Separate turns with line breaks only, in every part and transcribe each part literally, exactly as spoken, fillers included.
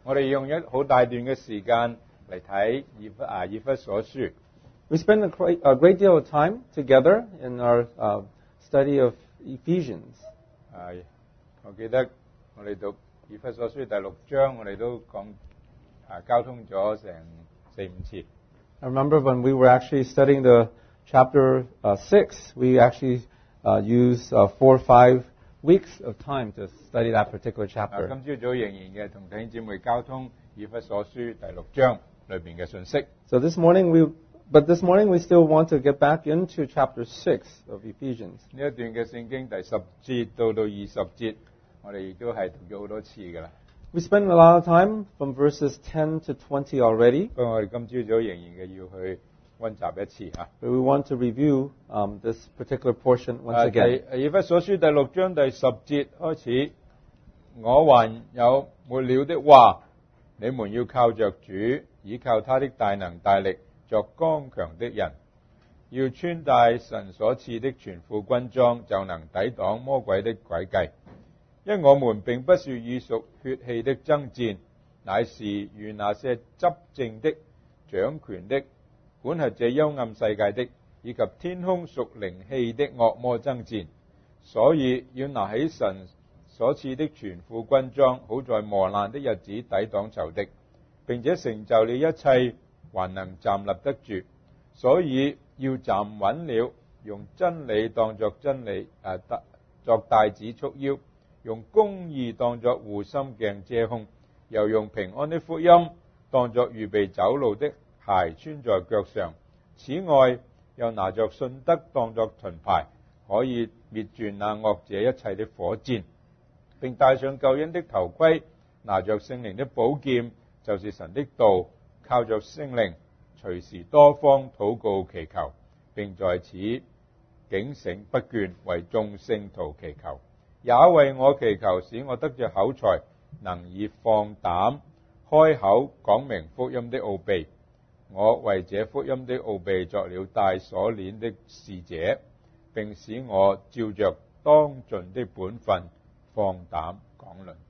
我哋用一好大段嘅時間嚟睇以弗啊以弗所書。
We spend a great, a great deal of time together in our uh, study of Ephesians.
啊，我記得我哋讀以弗所書第六章，我哋都講啊交通咗成四五次。
I remember when we were actually studying the chapter uh, six, we actually uh, used uh, four or five weeks of time to study that particular
啊， chapter. 今朝早仍然嘅同弟兄姊妹交通以弗所書第六章裏邊嘅信息。
So this morning we, but this morning we still want to get back into chapter six of Ephesians.
呢一段嘅聖經第十節到到二十節，我哋亦都係讀咗好多次㗎啦。
We spent a lot of time from verses ten to twenty already,
不過我哋今朝早仍然嘅要去溫習一次嚇。
but we want to review um, this particular portion once
啊
again.
第以弗所書第六章第十節開始，我還有末了的話，你們要靠着主，倚靠他的大能大力，作剛強的人，要穿戴神所賜的全副軍裝，就能抵擋魔鬼的詭計。因我們並不是與屬血氣的爭戰，乃是與那些執政的、掌權的、管轄這幽暗世界的，以及天空屬靈氣的惡魔爭戰。所以要拿起神所賜的全副軍裝，好在磨難的日子抵擋仇敵，並且成就了一切，還能站立得住。所以要站穩了，用真理當作真理，誒、啊、作帶子束腰，用公義當作護心鏡遮胸，又用平安的福音當作預備走路的鞋穿在腳上。此外，又拿着信德當作盾牌，可以滅絕那惡者一切的火箭，並戴上救恩的頭盔，拿着聖靈的寶劍，就是神的道，靠着聖靈，隨時多方禱告祈求，並在此警醒不倦，為眾聖徒祈求。也為我祈求，使我得着口才，能以放膽開口講明福音的奧秘。我為這福音的奧秘作了帶鎖鏈的使者，並使我照着當盡的本分放膽講論。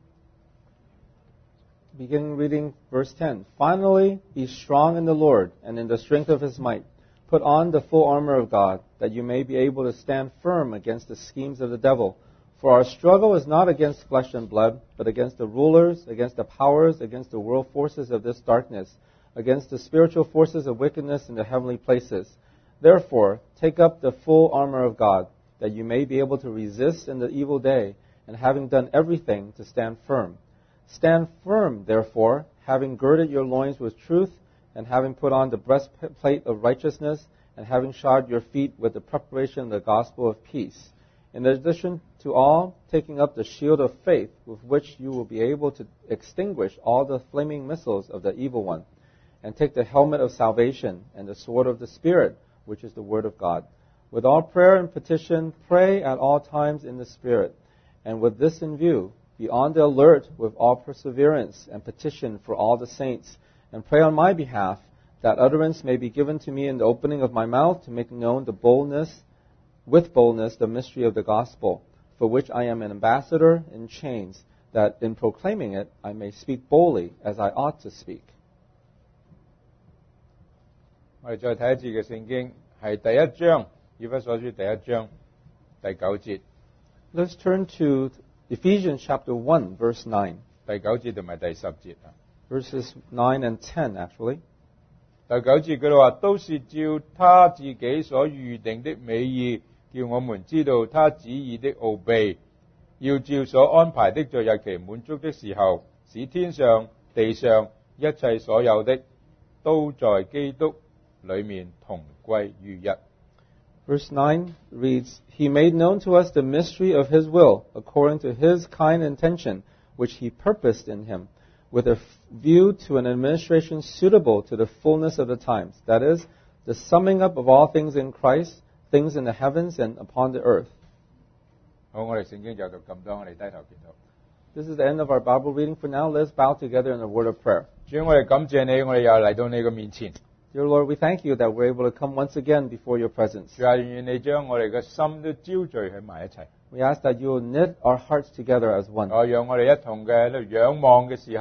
Begin reading verse ten. Finally, be strong in the Lord and in the strength of his might. Put on the full armor of God, that you may be able to stand firm against the schemes of the devil. For our struggle is not against flesh and blood, but against the rulers, against the powers, against the world forces of this darkness, against the spiritual forces of wickedness in the heavenly places. Therefore, take up the full armor of God, that you may be able to resist in the evil day, and having done everything, to stand firm. Stand firm, therefore, having girded your loins with truth, and having put on the breastplate of righteousness, and having shod your feet with the preparation of the gospel of peace. In addition to all, taking up the shield of faith, with which you will be able to extinguish all the flaming missiles of the evil one, and take the helmet of salvation and the sword of the Spirit, which is the word of God. With all prayer and petition, pray at all times in the Spirit, and with this in view, be on the alert with all perseverance and petition for all the saints, and pray on my behalf, that utterance may be given to me in the opening of my mouth to make known the boldness, with boldness, the mystery of the gospel, for which I am an ambassador in chains, that in proclaiming it I may speak boldly as I ought to speak.
我哋再睇一次嘅聖經，係第一章，以弗所書第一章第九節。
Let's turn to Ephesians chapter one, verse nine.
第九節同埋第十節啊。
Verses nine and ten, actually.
第九節佢哋話，都是照他自己所預定的美意，叫我們知道他旨意的奧秘，要照所安排的，在日期滿足的時候，使天上地上一切所有的，都在基督裏面同歸於一。
Verse nine reads, He made known to us the mystery of His will, according to His kind intention, which He purposed in Him, with a view to an administration suitable to the fullness of the times, that is, the summing up of all things in Christ, things in the heavens and upon the earth.
好，我哋聖經就讀咁多，我哋低頭祈禱。
This is the end of our Bible reading for now. Let's bow together in a word of prayer.
主，我哋感謝你，我哋又嚟到你嘅面前。
Dear Lord, we thank you that we're able to come once again before your presence.
主啊，願你將我哋嘅心都招聚喺埋一齊。
We ask that you will knit our hearts together as one.
哦，讓我哋一同嘅喺度仰望嘅時候，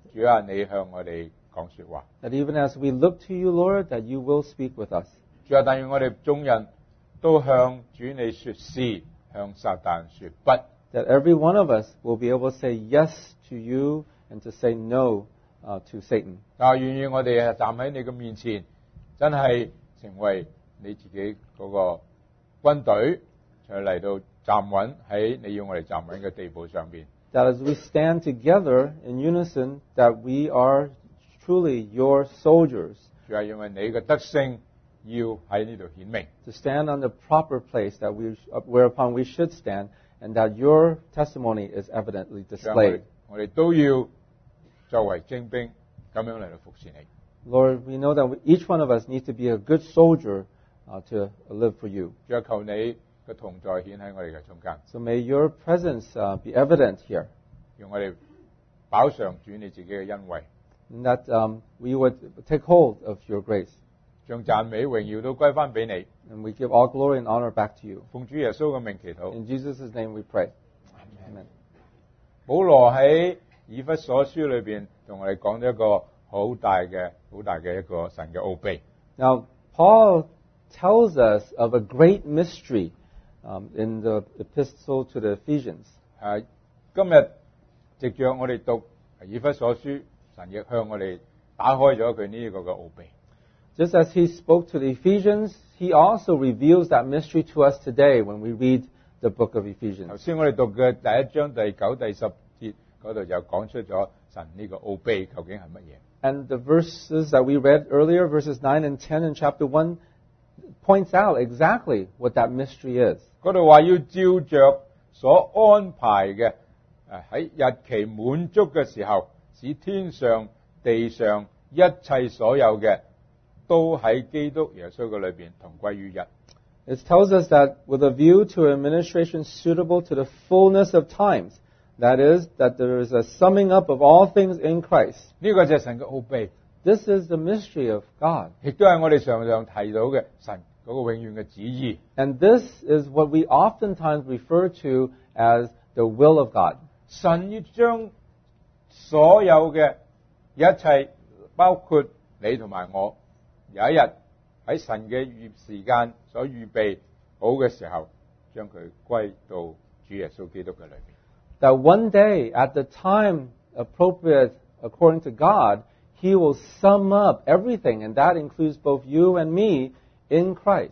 主啊，你向我哋講說話。
That even as we look to you, Lord, that you will speak with us.
主啊，但願我哋眾人都向主你說是，向撒旦說不。
That every one of us will be able to say yes to you and to say no uh, to Satan.
但係願意我哋站喺你嘅面前，真係成為你自己嗰個軍隊，就嚟到站穩喺你要我哋站穩嘅地步上邊。
That as we stand together in unison, that we are truly your soldiers.
主啊，因為你嘅德性要喺呢度顯明。
To stand on the proper place that we, whereupon we should stand, and that your testimony is evidently
主啊，我哋
displayed.
我哋都要作為精兵咁樣嚟到服侍你。
Lord, we know that we, each one of us needs to be a good soldier uh, to live for you.
主啊，求你嘅同在顯喺我哋嘅中間，
So may your presence uh, be evident here,
讓我哋飽嘗主你自己嘅恩惠，
and that um, we would take hold of your grace.
將讚美榮耀都歸翻俾你。
And we give all glory and honor back to you.
奉主耶穌嘅名祈禱。
In Jesus' name we pray. Amen.
保羅喺以弗所書裏邊同我哋講咗一個好大嘅、好大嘅一個神嘅奧秘。
Now, Paul tells us of a great mystery um, in the epistle to the Ephesians.
誒、今日藉著我哋讀以弗所書，神亦向我哋打開咗佢呢個嘅奧秘。
Just as he spoke to the Ephesians, he also reveals that mystery to us today when we read the book of
頭
Ephesians.
先我哋讀嘅第一章第九、第十節嗰度就講出咗神呢個奧秘究竟係乜嘢。
And the verses that we read earlier, verses nine and ten in chapter one, points out exactly what that mystery is.
嗰度話要照着所安排嘅，誒喺日期滿足嘅時候，使天上地上一切所有嘅都喺基督耶穌嘅裏邊同歸於一。
It tells us that with a view to administration suitable to the fullness of times, that is, that there is a summing up of all things in Christ.
呢個就係神嘅奧秘，
This is the mystery of God.
亦都係我哋常常提到嘅神嗰個永遠嘅旨意。
And this is what we oftentimes refer to as the will of God.
神要將所有嘅一切，包括你同埋我，有一日喺神嘅預時間所預備好嘅時候，將佢歸到主耶穌基督嘅裏邊。
That one day, at the time appropriate according to God, He will sum up everything, and that includes both you and me, in Christ.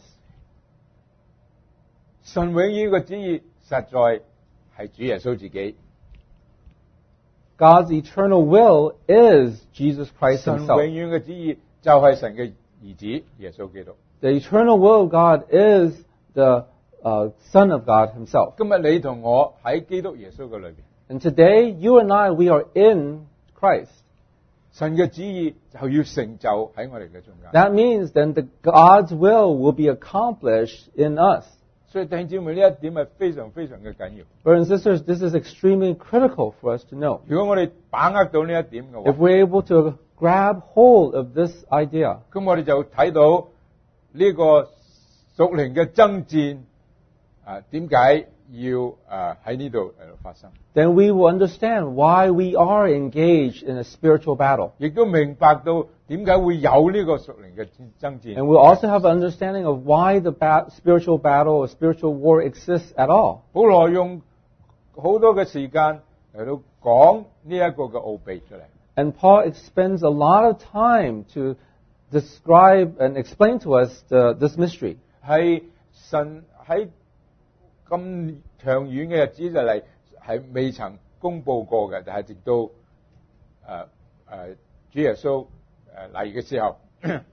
神永遠嘅旨意實在係主耶穌自己。
God's eternal will is Jesus Christ
神永
Himself.
遠嘅旨意就係神嘅兒子耶穌基督。
The eternal will of God is the uh, Son of God Himself.
今日你同我喺基督耶穌嘅裏邊，
And today, you and I, we are in Christ.
神嘅旨意就要成就喺我哋嘅中間。
That means then the God's will will be accomplished in us.
所以弟兄姊妹，呢一點係非常非常嘅緊要。
Brothers and sisters, this is extremely critical for us to know.
如果我哋把握到呢一點嘅
If
話，
we're able to grab hold of this idea,
咁我哋就睇到呢個屬靈嘅爭戰啊，點解要啊喺呢度嚟到發生？
then we will understand why we are engaged in a spiritual battle.
亦都明白到點解會有呢個屬靈嘅爭戰。
And we'll also have an understanding of why the ba- spiritual battle or spiritual war exists at all.
保羅用好多嘅時間嚟到講呢一個嘅奧秘出嚟。
And Paul spends a lot of time to describe and explain to us the, this mystery.
係神喺咁長遠嘅日子就嚟係未曾公佈過嘅，但係直到誒誒、呃呃、主耶穌誒嚟嘅時候，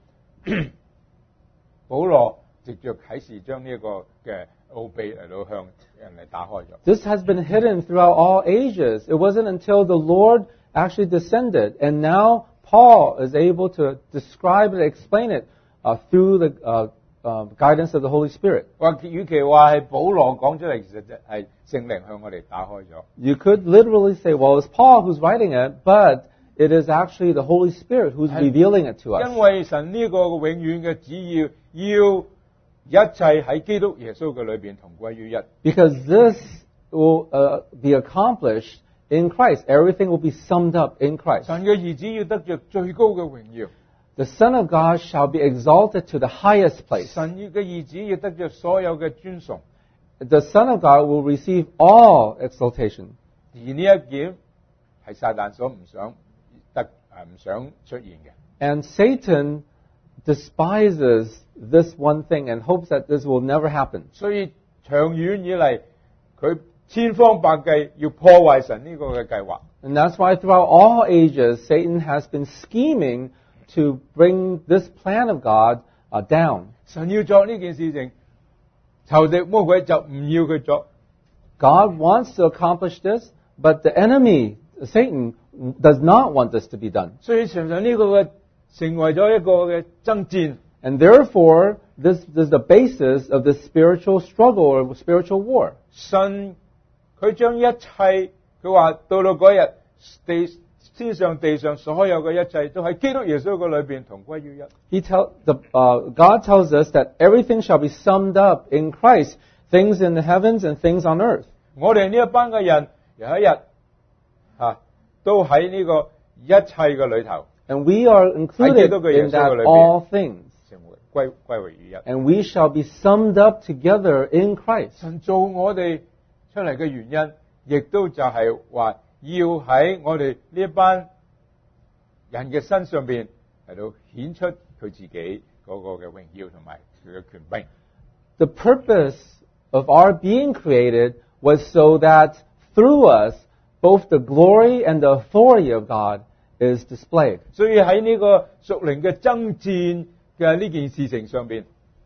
保羅藉着啟示將呢一個嘅奧秘嚟到向人哋打開咗。
This has been hidden throughout all ages. It wasn't until the Lord actually descended, and now Paul is able to describe and explain it uh, through the uh, uh, guidance of the Holy Spirit.
或與其話係保羅講出嚟，其實就係聖靈向我哋打開咗。
You could literally say, well, it's Paul who's writing it, but it is actually the Holy Spirit who's revealing it to us.
因為神呢個永遠嘅旨意，要一切喺基督耶穌嘅裏邊同歸於一。
Because this will uh, be accomplished in Christ. Everything will be summed up in Christ.
神嘅兒子要得着最高嘅榮耀，
The Son of God shall be exalted to the highest place.
神嘅兒子要得着所有嘅尊崇。
The Son of God will receive all exaltation.
而呢一點係撒旦所唔想得誒唔想出現嘅。
And Satan despises this one thing and hopes that this will never happen.
所以長遠以嚟，佢千方百計要破壞神呢個嘅計劃。
And that's why throughout all ages, Satan has been scheming to bring this plan of God uh, down.
神要做呢件事情，仇敵魔鬼就唔要佢做。
God wants to accomplish this, but the enemy, Satan, does not want this to be done.
所以常常呢個嘅成為咗一個嘅爭戰。
And therefore, this, this is the basis of this spiritual struggle or spiritual war.
神佢將一切，佢話到到嗰日地天上地上所有嘅一切都喺基督耶穌嘅裏邊同歸於一。
He tell, the, uh, God tells us that everything shall be summed up in Christ, things in the heavens and things on earth.
我哋呢一班嘅人有一日嚇都喺呢個一切嘅裏頭，
And we are included in that all things.
成為歸歸為於一。
And we shall be summed up together in Christ.
神做我哋出嚟嘅原因，亦都就係話要喺我哋呢一班人嘅身上邊嚟到顯出佢自己嗰個嘅榮耀同埋佢嘅權柄。
The purpose of our being created was so that through us, both the glory and the authority of God is displayed.
所以喺呢個屬靈嘅爭戰嘅呢件事情上邊，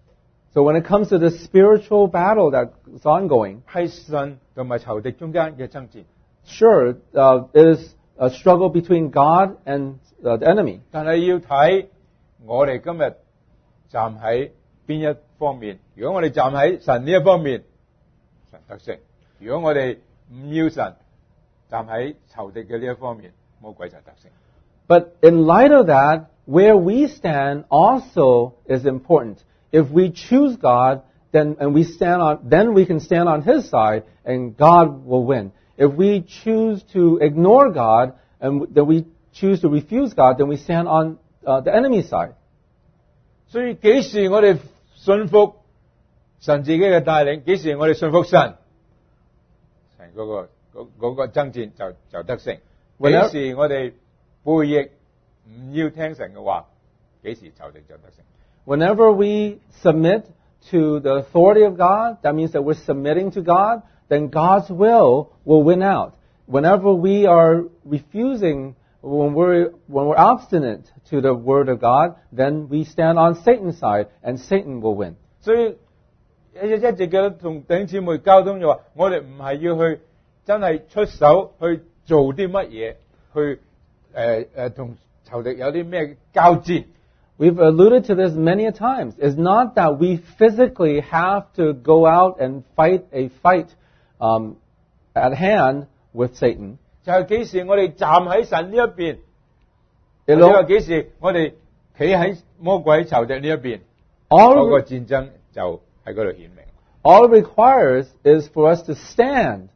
So when it comes to the spiritual battle that's ongoing,
係神同埋仇敵中間嘅爭戰。
sure, uh, it is a struggle between God and uh, the enemy.
但係要睇我哋今日站喺邊一方面。如果我哋站喺神呢一方面，神得勝；如果我哋唔要神，站喺仇敵嘅呢一方面，魔鬼就得勝。
But in light of that, where we stand also is important. If we choose God, then and we stand on, then we can stand on His side, and God will win. If we choose to ignore God, and then we choose to refuse God, then we stand on uh, the enemy's side.
所以幾時我哋信服神自己嘅帶領，幾時我哋信服神，神嗰、嗰個嗰、嗰個爭戰就就得勝。幾時我哋背逆唔要聽神嘅話，幾時仇敵就得勝。
Whenever we submit to the authority of God, that means that we're submitting to God, then God's will will win out. Whenever we are refusing, when we're, when we're obstinate to the word of God, then we stand on Satan's side, and Satan will win.
所以一一直嘅同弟兄姊妹交通就話，我哋唔係要去真係出手去做啲乜嘢，去誒誒同仇敵有啲咩交戰。
We've alluded to this many a times. It's not that we physically have to go out and fight a fight um, at hand with Satan.
就係幾時我哋站喺神呢一邊，或
It
者話
all,
幾時我哋企喺魔鬼仇敵呢一邊，嗰
all,
個戰爭就喺嗰度顯明。
all it requires is for us to stand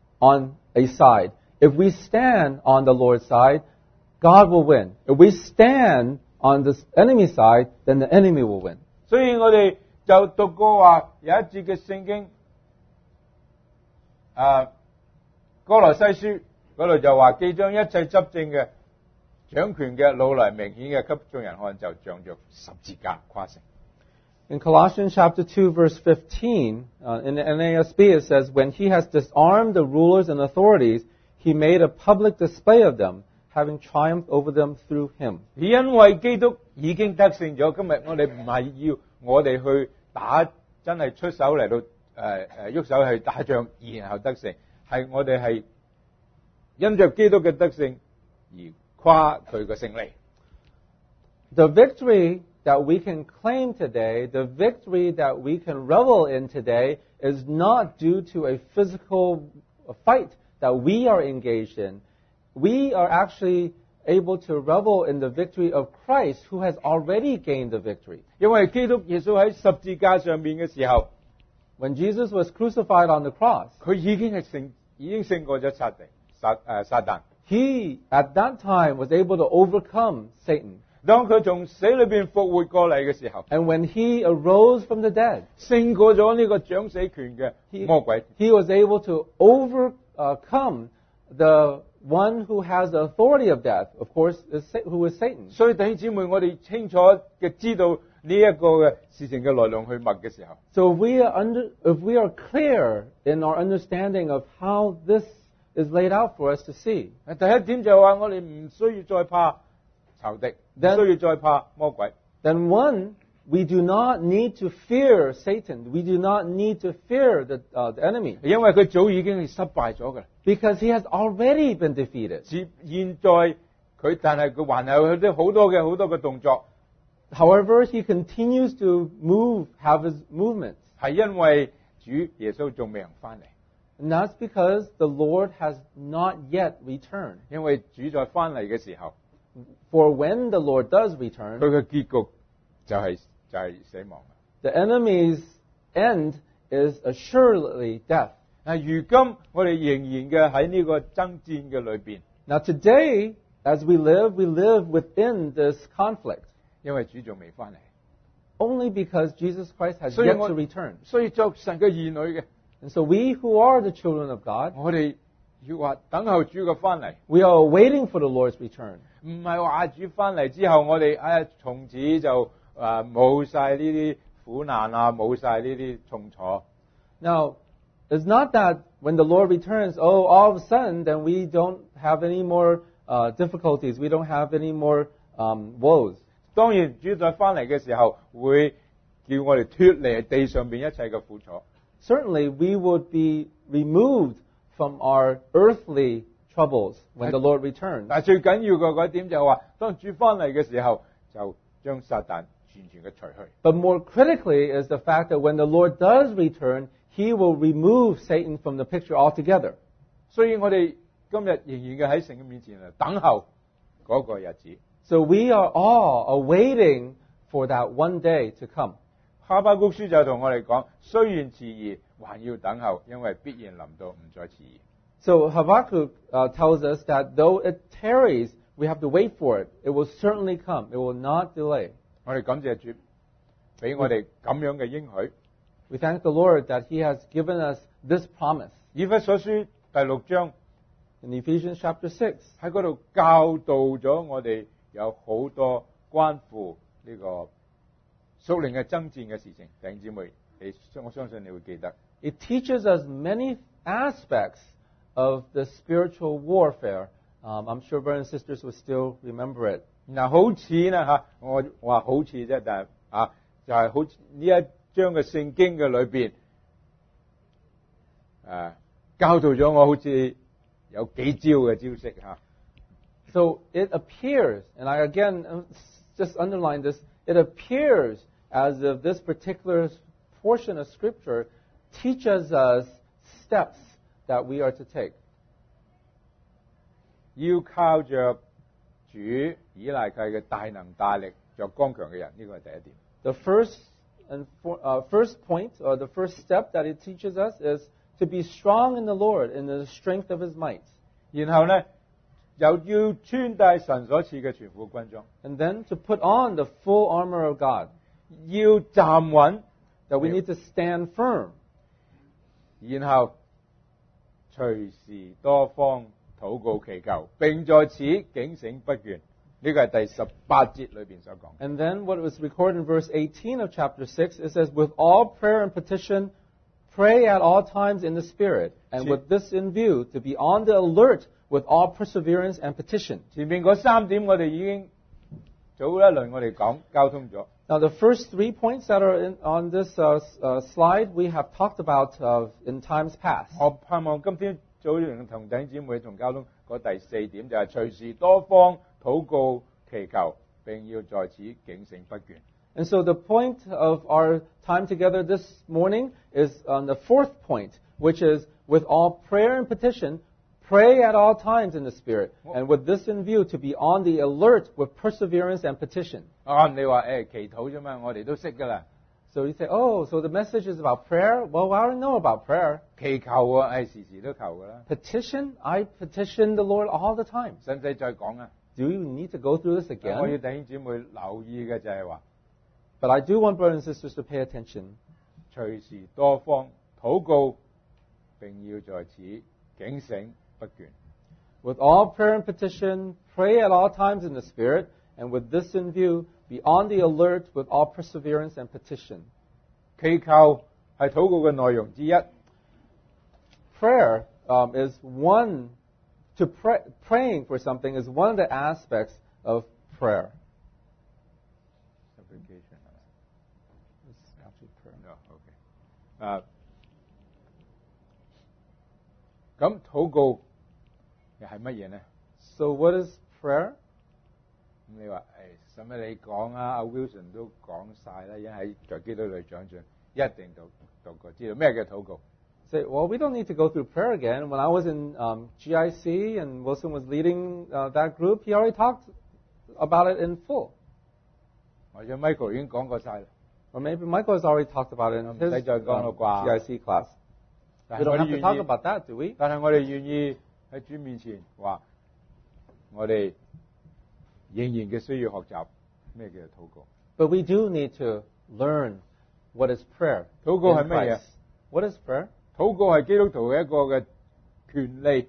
on a side. If we stand on the Lord's side, God will win. If we stand on the enemy's side, then the enemy will win.
所以我哋就讀過話有一節嘅聖經，啊哥羅西書嗰度就話，既將一切執政嘅掌權嘅老嚟明顯嘅給眾人看，就仗着十字架誇勝。
In Colossians chapter two, verse fifteen, uh, in the N A S B it says, when he has disarmed the rulers and authorities, he made a public display of them, having triumphed over them through him.
因為基督已經得勝咗，今日我哋唔係要我哋去打，真係出手嚟到誒誒喐手去打仗，然後得勝，係我哋係因着基督嘅得勝而誇佢嘅勝利。
The victory that we can claim today, the victory that we can revel in today, is not due to a physical fight that we are engaged in. We are actually able to revel in the victory of Christ, who has already gained the victory.
因為基督耶穌喺十字架上面嘅時候，
When Jesus was crucified on the cross,
佢已經係勝，已經勝過咗殺敵撒誒撒旦。
He, at that time, was able to overcome Satan.
當佢從死裏邊復活過嚟嘅時候，
And when he arose from the dead,
勝過咗呢個掌死權嘅
he,
魔鬼。
he was able to overcome the one who has the authority of death, of course, is, Sa- who is Satan.
所以弟兄姊妹，我哋清楚嘅知道呢一個嘅事情嘅來龍去脈嘅時候，
So if we are under, if we are clear in our understanding of how this is laid out for us to see,
第一點就係話我哋唔需要再怕仇敵，唔
Then-
需要再怕魔鬼。
then one, we do not need to fear Satan. We do not need to fear the, uh, the enemy
因為佢早已經係失敗咗㗎啦。
because he has already been defeated.
至現在佢，但係佢還係有啲好多嘅好多嘅動作，
However, he continues to move, have his movements.
係因為主耶穌仲未人翻嚟，
And that's because the Lord has not yet returned.
因為主再翻嚟嘅時候，
For when the Lord does return,
佢嘅結局就係、就係、死亡。
the enemy's end is assuredly death.
但係如今我哋仍然嘅喺呢個爭戰嘅裏邊，
Now today, as we live, we live within this conflict.
因為主仲未翻嚟，
Only because Jesus Christ has
所以
yet
我
to return.
所以作神嘅兒女嘅，
And so we who are the children of God,
我哋要話等候主嘅翻嚟，
we are waiting for the Lord's return.
唔係話主翻嚟之後，我哋哎從此就啊冇晒呢啲苦難啊，冇晒呢啲痛楚。
Now, it's not that when the Lord returns, oh, all of a sudden, then we don't have any more uh, difficulties. We don't have any more um, woes.
當然，主再翻嚟嘅時候，會叫我哋脱離地上邊一切嘅苦楚。
Certainly, we would be removed from our earthly troubles when the Lord returns.
但係最緊要嘅嗰一點就係話，當主翻嚟嘅時候，就將撒旦完全嘅除去。
But more critically is the fact that when the Lord does return, He will remove Satan from the picture altogether.
所以我哋今日仍然嘅喺神嘅面前嚟等候嗰個日子。
So we are all awaiting for that one day to come.
哈巴谷書就同我哋講，雖然遲疑，還要等候，因為必然臨到，唔再遲疑。
So Habakkuk uh, tells us that though it tarries, we have to wait for it. It will certainly come. It will not delay.
我哋感謝主，俾我哋咁樣嘅應許。
We thank the Lord that He has given us this promise.
以弗所書第六章
In Ephesians chapter six,
喺嗰度教導咗我哋有好多關乎呢個屬靈嘅爭戰嘅事情。弟兄姊妹，你我相信你會記得。
it teaches us many aspects of the spiritual warfare. Um, I'm sure brothers and sisters will still remember it.
嗱，好似咧嚇，我我話好似啫，但係啊，就係、是、好似呢一章嘅聖經嘅裏邊，誒、教導咗我好似有幾招嘅招式嚇。
So it appears, and I again uh, just underline this, it appears as if this particular portion of Scripture teaches us steps that we are to take.
要靠着主依賴佢嘅大能大力作剛強嘅人，呢個係第一點。
The first and for, uh, first point, or the first step that it teaches us, is to be strong in the Lord, in the strength of His might.
然後咧，又要穿戴神所賜嘅全副軍裝，
And then to put on the full armor of God,
要站穩，
that we need to stand firm.
然後隨時多方禱告祈求，並在此警醒不倦。呢個係第十八節裏邊所講。
And then what was recorded in verse eighteen of chapter six, it says, with all prayer and petition, pray at all times in the Spirit, and
See-
with this in view, to be on the alert with all perseverance and petition.
前面嗰三點我哋已經早一輪我哋講交通咗。
Now, the first three points that are in, on this uh, s- uh, slide, we have talked about uh, in times past.
我盼望今天早上同弟兄姊妹同交通嗰第四點就係隨時多方禱告祈求，並要在此警醒不倦。
And so the point of our time together this morning is on the fourth point, which is with all prayer and petition, pray at all times in the Spirit, and with this in view, to be on the alert with perseverance and petition.
啊，你話誒祈禱啫嘛，我哋都識噶啦。
So you say, oh, so the message is about prayer? Well, I already know about prayer.
祈求啊，係時時都求噶啦，
Petition? I petition the Lord all the time.
使唔使再講啊？
Do you need to go through this
我要
again?
弟兄姊妹留意嘅就係話，
But I do want brothers and sisters to pay attention.
隨時多方禱告，並要在此警醒不倦。
With all prayer and petition, pray at all times in the Spirit, and with this in view, be on the alert with all perseverance and petition.
祈求係禱告嘅內容之一。
Prayer um, is one, to pray, praying for something is one of the aspects of prayer.
Supplication 係咪？
It's actually prayer.
No, okay. 啊，咁禱告又係乜嘢呢？
So what is prayer?
咁你話誒，使乜你講啊？阿 Wilson 都講晒啦，已經喺在基督裏長進，一定讀讀過，知道咩叫禱告。
Say, well, we don't need to go through prayer again. When I was in um, G I C and Wilson was leading uh, that group, he already talked about it in full.
或者 Michael 已經講過晒啦，
Or maybe Michael has already talked about it in
唔
his
使再講啦
um,
啩。
G I C class.
但
We
係我
don't
哋
have to
願
talk
意，
about that, do we?
但係我哋願意喺主面前話，我哋仍然嘅需要學習咩叫做禱告。
But we do need to learn what is prayer.
禱告係
in
乜嘢？
Christ. What is prayer?
禱告係基督徒嘅一個嘅權利。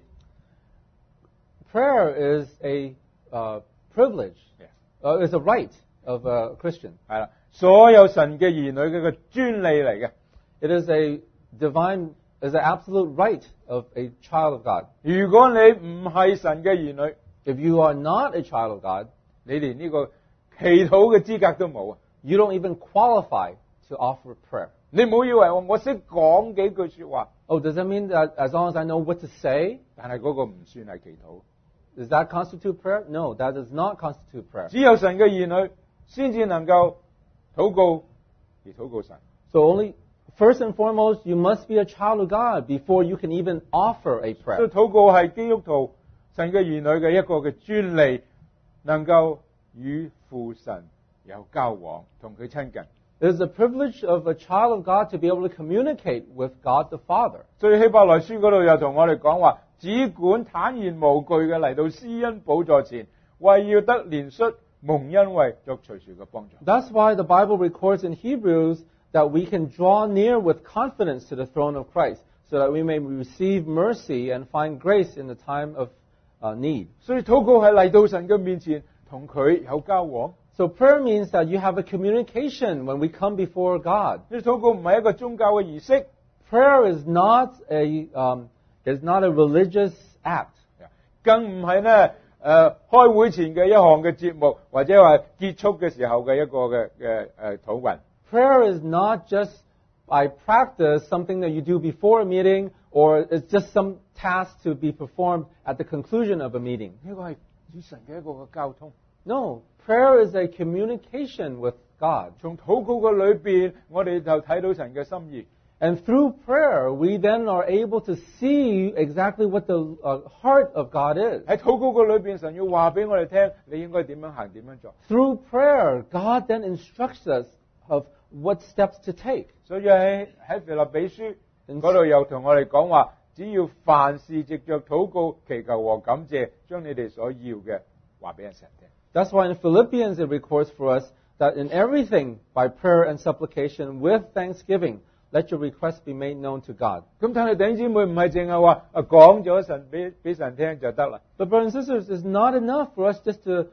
Prayer is a uh, privilege.
Yeah.
Uh, it's a right of a Christian.
係啦，所有神嘅兒女嘅一個專利嚟嘅。
It is a divine, is an absolute right of a child of God.
如果你唔係神嘅兒女，
If you are not a child of God,
你連呢個祈禱嘅資格都冇啊！
you don't even qualify to offer prayer.
你唔好以為我我識講幾句説話，
Oh, does that mean that as long as I know what to say,
但係嗰個唔算係祈禱。
does that constitute prayer? No, that does not constitute prayer.
只有神嘅兒女先至能夠禱告而禱告神。
So only, first and foremost, you must be a child of God before you can even offer a
所以
prayer.
禱告係基督徒神嘅兒女嘅一個嘅專利，能夠與父神有交往，同佢親近。
It is the privilege of a child of God to be able to communicate with God the Father.
所以希伯來書嗰度又同我哋講話，只管坦然無懼嘅嚟到施恩寶座前，為要得憐恤蒙恩惠作隨時嘅幫助。
That's why the Bible records in Hebrews that we can draw near with confidence to the throne of Christ, so that we may receive mercy and find grace in the time of uh, need.
所以禱告係嚟到神嘅面前，同佢有交往。
So prayer means that you have a communication when we come before God.
呢禱告唔係一個宗教嘅儀式，
Prayer is not a um, is not a religious act.
更唔係咧誒開會前嘅一項嘅節目，或者話結束嘅時候嘅一個嘅嘅誒禱文。
Prayer is not just by practice something that you do before a meeting, or it's just some task to be performed at the conclusion of a meeting.
呢個係與神嘅一個嘅交通。
No, prayer is a communication with God.
從禱告嘅裏邊，我哋就睇到神嘅心意。
And through prayer, we then are able to see exactly what the uh, heart of God is.
喺禱告嘅裏邊，神要話俾我哋聽，你應該點樣行，點樣做。
Through prayer, God then instructs us of what steps to take.
所以喺喺腓立比書嗰度又同我哋講話，只要凡事藉着禱告、祈求和感謝，將你哋所要嘅話俾人神聽。
That's why in Philippians it records for us that in everything, by prayer and supplication, with thanksgiving, let your requests be made known to God.
咁睇嚟弟兄姊妹唔係淨係話啊講咗神俾俾神聽就得啦，
But brothers and sisters, it's not enough for us just to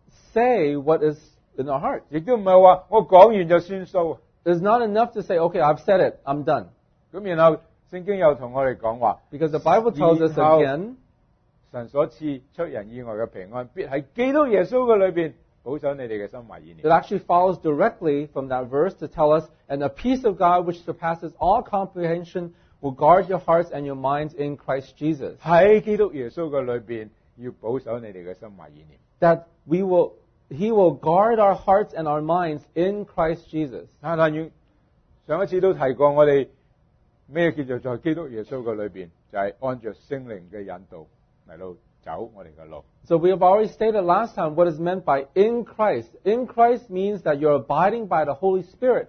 say what is in our heart.
亦都唔係話我講完就算數。
It's not enough to say, okay, I've said it, I'm done.
咁然後聖經又同我哋講話，
Because the Bible tells us
然後
again,
神所賜出人意外嘅平安，必喺基督耶穌嘅裏邊保守你哋嘅心懷意念。
it actually follows directly from that verse to tell us, and the peace of God which surpasses all comprehension will guard your hearts and your minds in Christ Jesus.
喺基督耶穌嘅裏邊，要保守你哋嘅心懷意念。
That we will, He will guard our hearts and our minds in Christ Jesus.
但係上一次都提過，我哋咩叫做在基督耶穌嘅裏邊，就係、是、按着聖靈嘅引導嚟到走我哋嘅路。
So we have already stated last time what is meant by in Christ. In Christ means that you're abiding by the Holy Spirit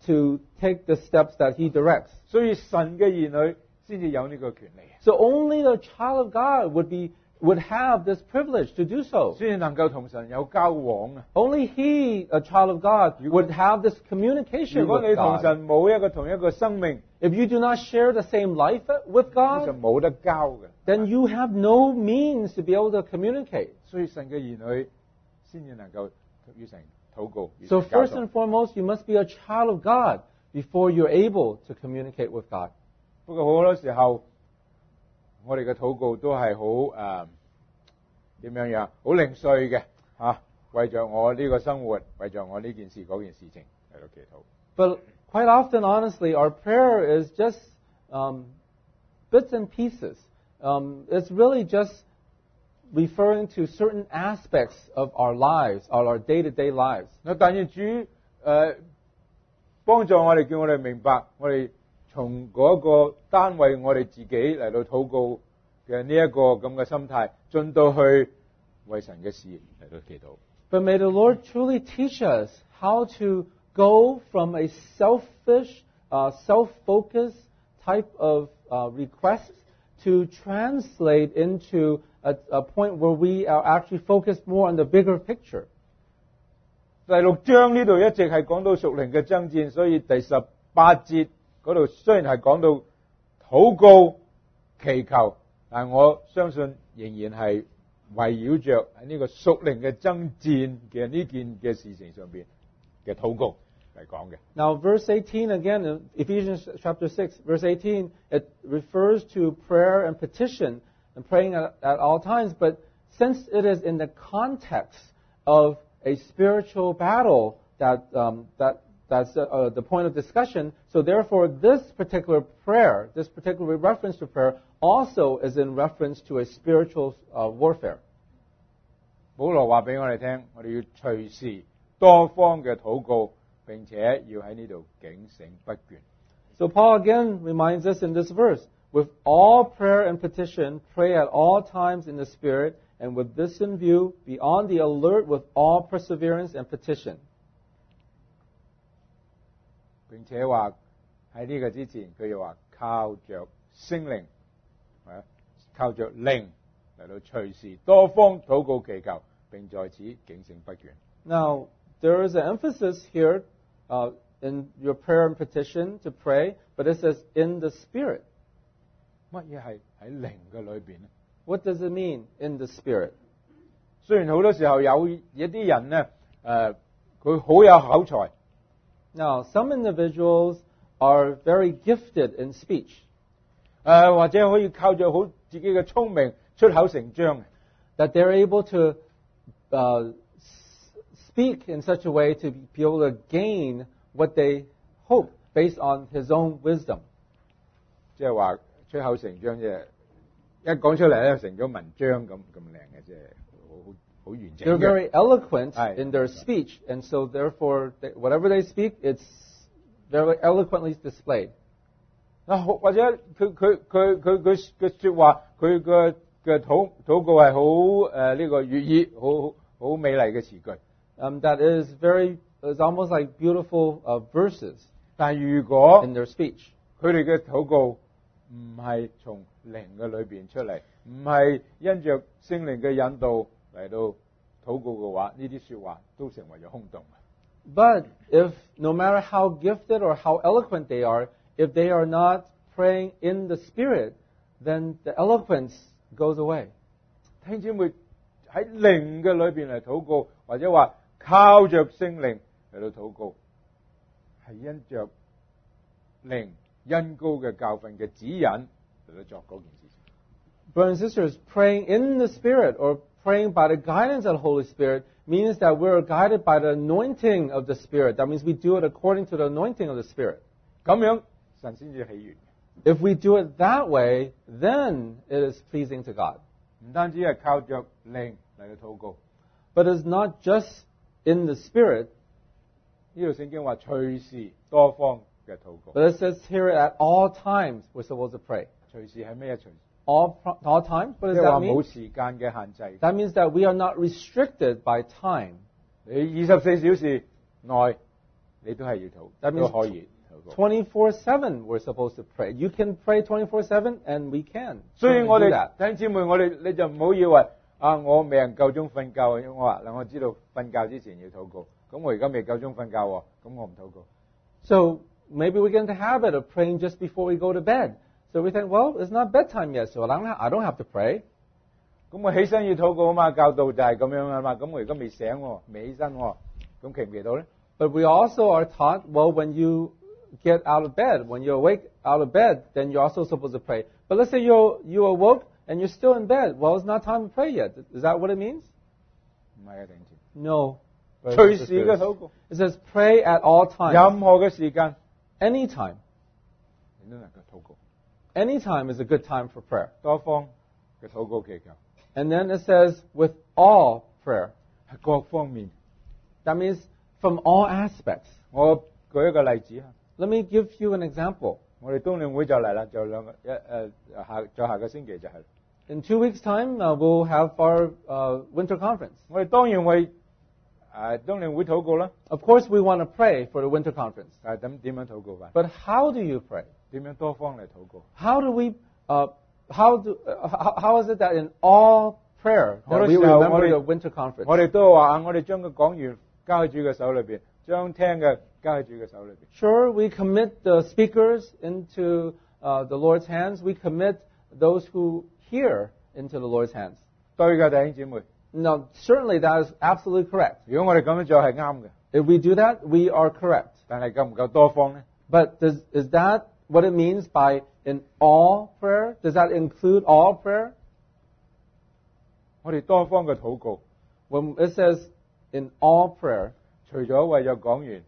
to take the steps that He directs.
所以神嘅兒女先至有呢個權利，
So only the child of God would be would have this privilege to do so.
先至能夠同神有交往啊！
Only he, a child of God, would have this
如
communication
果
with
你同
God.
神冇一個同一個生命，
If you do not share the same life with
你就
God,
冇得交嘅。
then you have no means to be able to communicate.
所以神嘅兒女先至能夠與神禱告。與
So
神交
first
通
and foremost, you must be a child of God before you're able to communicate with God.
不過好多時候，我哋嘅禱告都係好誒點樣樣，好零碎嘅嚇，為着我呢個生活，為着我呢件事嗰件事情嚟到祈禱。
But quite often, honestly, our prayer is just um, bits and pieces. Um, it's really just referring to certain aspects of our lives, of our day-to-day lives.
嗱，但願主誒、呃、幫助我哋，叫我哋明白，我哋從嗰個單位我哋自己嚟到禱告嘅呢一個咁嘅心態，進到去為神嘅事嚟到祈禱。
But may the Lord truly teach us how to go from a selfish, uh, self-focused type of uh, request to translate into a, a point where we are actually focused more on the bigger picture.
第六章呢度一直係講到屬靈嘅爭戰，所以第十八節嗰度雖然係講到禱告祈求，但我相信仍然係圍繞着喺呢個屬靈嘅爭戰嘅呢件嘅事情上邊嘅禱告嚟講嘅。
Now, verse eighteen again, in Ephesians chapter six, verse eighteen, it refers to prayer and petition and praying at, at all times. But since it is in the context of a spiritual battle that um, that that's uh, the point of discussion, so therefore this particular prayer, this particular reference to prayer, also is in reference to a spiritual uh, warfare.
保羅話俾我哋聽，我哋要隨時多方嘅禱告，並且要喺呢度警醒不倦。
So Paul again reminds us in this verse, with all prayer and petition, pray at all times in the Spirit, and with this in view, be on the alert with all perseverance and petition.
並且話喺呢個之前，佢又話靠着聖靈，啊，靠着靈嚟到隨時多方禱告祈求，並在此警醒不倦。
Now, there is an emphasis here uh, in your prayer and petition to pray, but it says in the Spirit.
乜嘢係喺靈嘅裏邊咧？
What does it mean in the Spirit?
雖然好多時候有一啲人咧，誒佢好有口才，
Now, some individuals are very gifted in speech.
誒、或者可以靠住好自己嘅聰明出口成章。
That they're able to uh, s- speak in such a way to be able to gain what they hope based on his own wisdom.
即係話出口成章，即係一講出嚟咧成咗文章咁咁靚嘅，即係好好好完整
They're
嘅。
very eloquent
Aye.
in their speech, and so therefore, they, whatever they speak, it's very eloquently displayed.
啊，好或者佢佢佢佢佢嘅説話，佢嘅嘅禱禱告係好誒呢個粵語，好好美麗嘅詞句。
Um, that is very, is almost like beautiful uh, verses
但係如果
in their speech.
佢哋嘅禱告唔係從靈嘅裏邊出嚟，唔係因着聖靈嘅引導嚟到禱告嘅話，呢啲説話都成為咗空洞。
But if no matter how gifted or how eloquent they are, if they are not praying in the Spirit, then the eloquence goes away.
弟兄姊妹喺靈嘅裏邊嚟禱告，或者話靠着聖靈嚟到禱告，係因着靈恩膏嘅教訓嘅指引嚟到作嗰件事情。
Brothers and sisters, praying in the Spirit or praying by the guidance of the Holy Spirit means that we're guided by the anointing of the Spirit. That means we do it according to the anointing of the Spirit.
咁樣神先至喜悅。
If we do it that way, then it is pleasing to God.
唔單止係靠着靈嚟到禱告，
But it's not just in the Spirit,
呢度聖經話隨時多方嘅禱告。
but it says here at all times we're supposed to pray.
隨時係咩啊？隨時
All, all times? What
即
does
係話
that
冇
mean?
時間嘅限制。
That means that we are not restricted by time.
你二十四小時內你都係要禱，
That
都
means
可以禱告。
twenty-four seven we're supposed to pray. You can pray twenty-four seven, and we can.
所以
certainly
我
do
哋
that.
弟兄姊妹，我哋你就唔好以為啊，我未人夠鐘瞓覺，我話嗱，我知道瞓覺之前要禱告，咁我而家未夠鐘瞓覺喎，咁我唔禱告。
So maybe we get into the habit of praying just before we go to bed. So we think, well, it's not bedtime yet, so I don't have, I don't have to pray.
咁我起身要禱告啊嘛，教導就係咁樣啊嘛，咁我而家未醒喎，未起身喎，咁祈唔祈禱咧？
But we also are taught, well, when you get out of bed, when you awake out of bed, then you're also supposed to pray. But let's say you you awoke and you're still in bed. Well, it's not time to pray yet. Is that what it means?
唔係啊，弟兄姊妹，
No.
隨時嘅禱告，
It says pray at all times.
任何嘅時間
Anytime.
你都能夠禱告，
Anytime is a good time for prayer.
多方嘅禱告祈求
And then it says with all prayer.
係各方面。
That means from all aspects.
我舉一個例子啊，
Let me give you an example.
我哋冬令會就嚟啦，就兩個一誒下再下個星期就係。
In two weeks' time, uh, we'll have our uh, winter conference.
我哋當然為誒冬令會禱告啦，
Of course, we want to pray for the winter conference.
但係咁點樣禱告法？
But how do you pray?
點樣多方嚟禱告？
How do we? Uh, how do? Uh, how, how is it that in all prayer that we
好多時候，
remember
我哋-
the winter conference?
我哋都話啊，我哋將個講員交喺主嘅手裏邊，將聽嘅交喺主嘅手裏邊。
Sure, we commit the speakers into uh, the Lord's hands. We commit those who hear into the Lord's hands.
對嘅，弟兄姊妹。
Now, certainly that is absolutely correct.
如果我哋咁樣做係啱嘅，
If we do that, we are correct.
但係夠唔夠多方咧？
But does, is that what it means by in all prayer? Does that include all prayer?
我哋多方嘅禱告，
When it says in all prayer,
除咗為咗講員、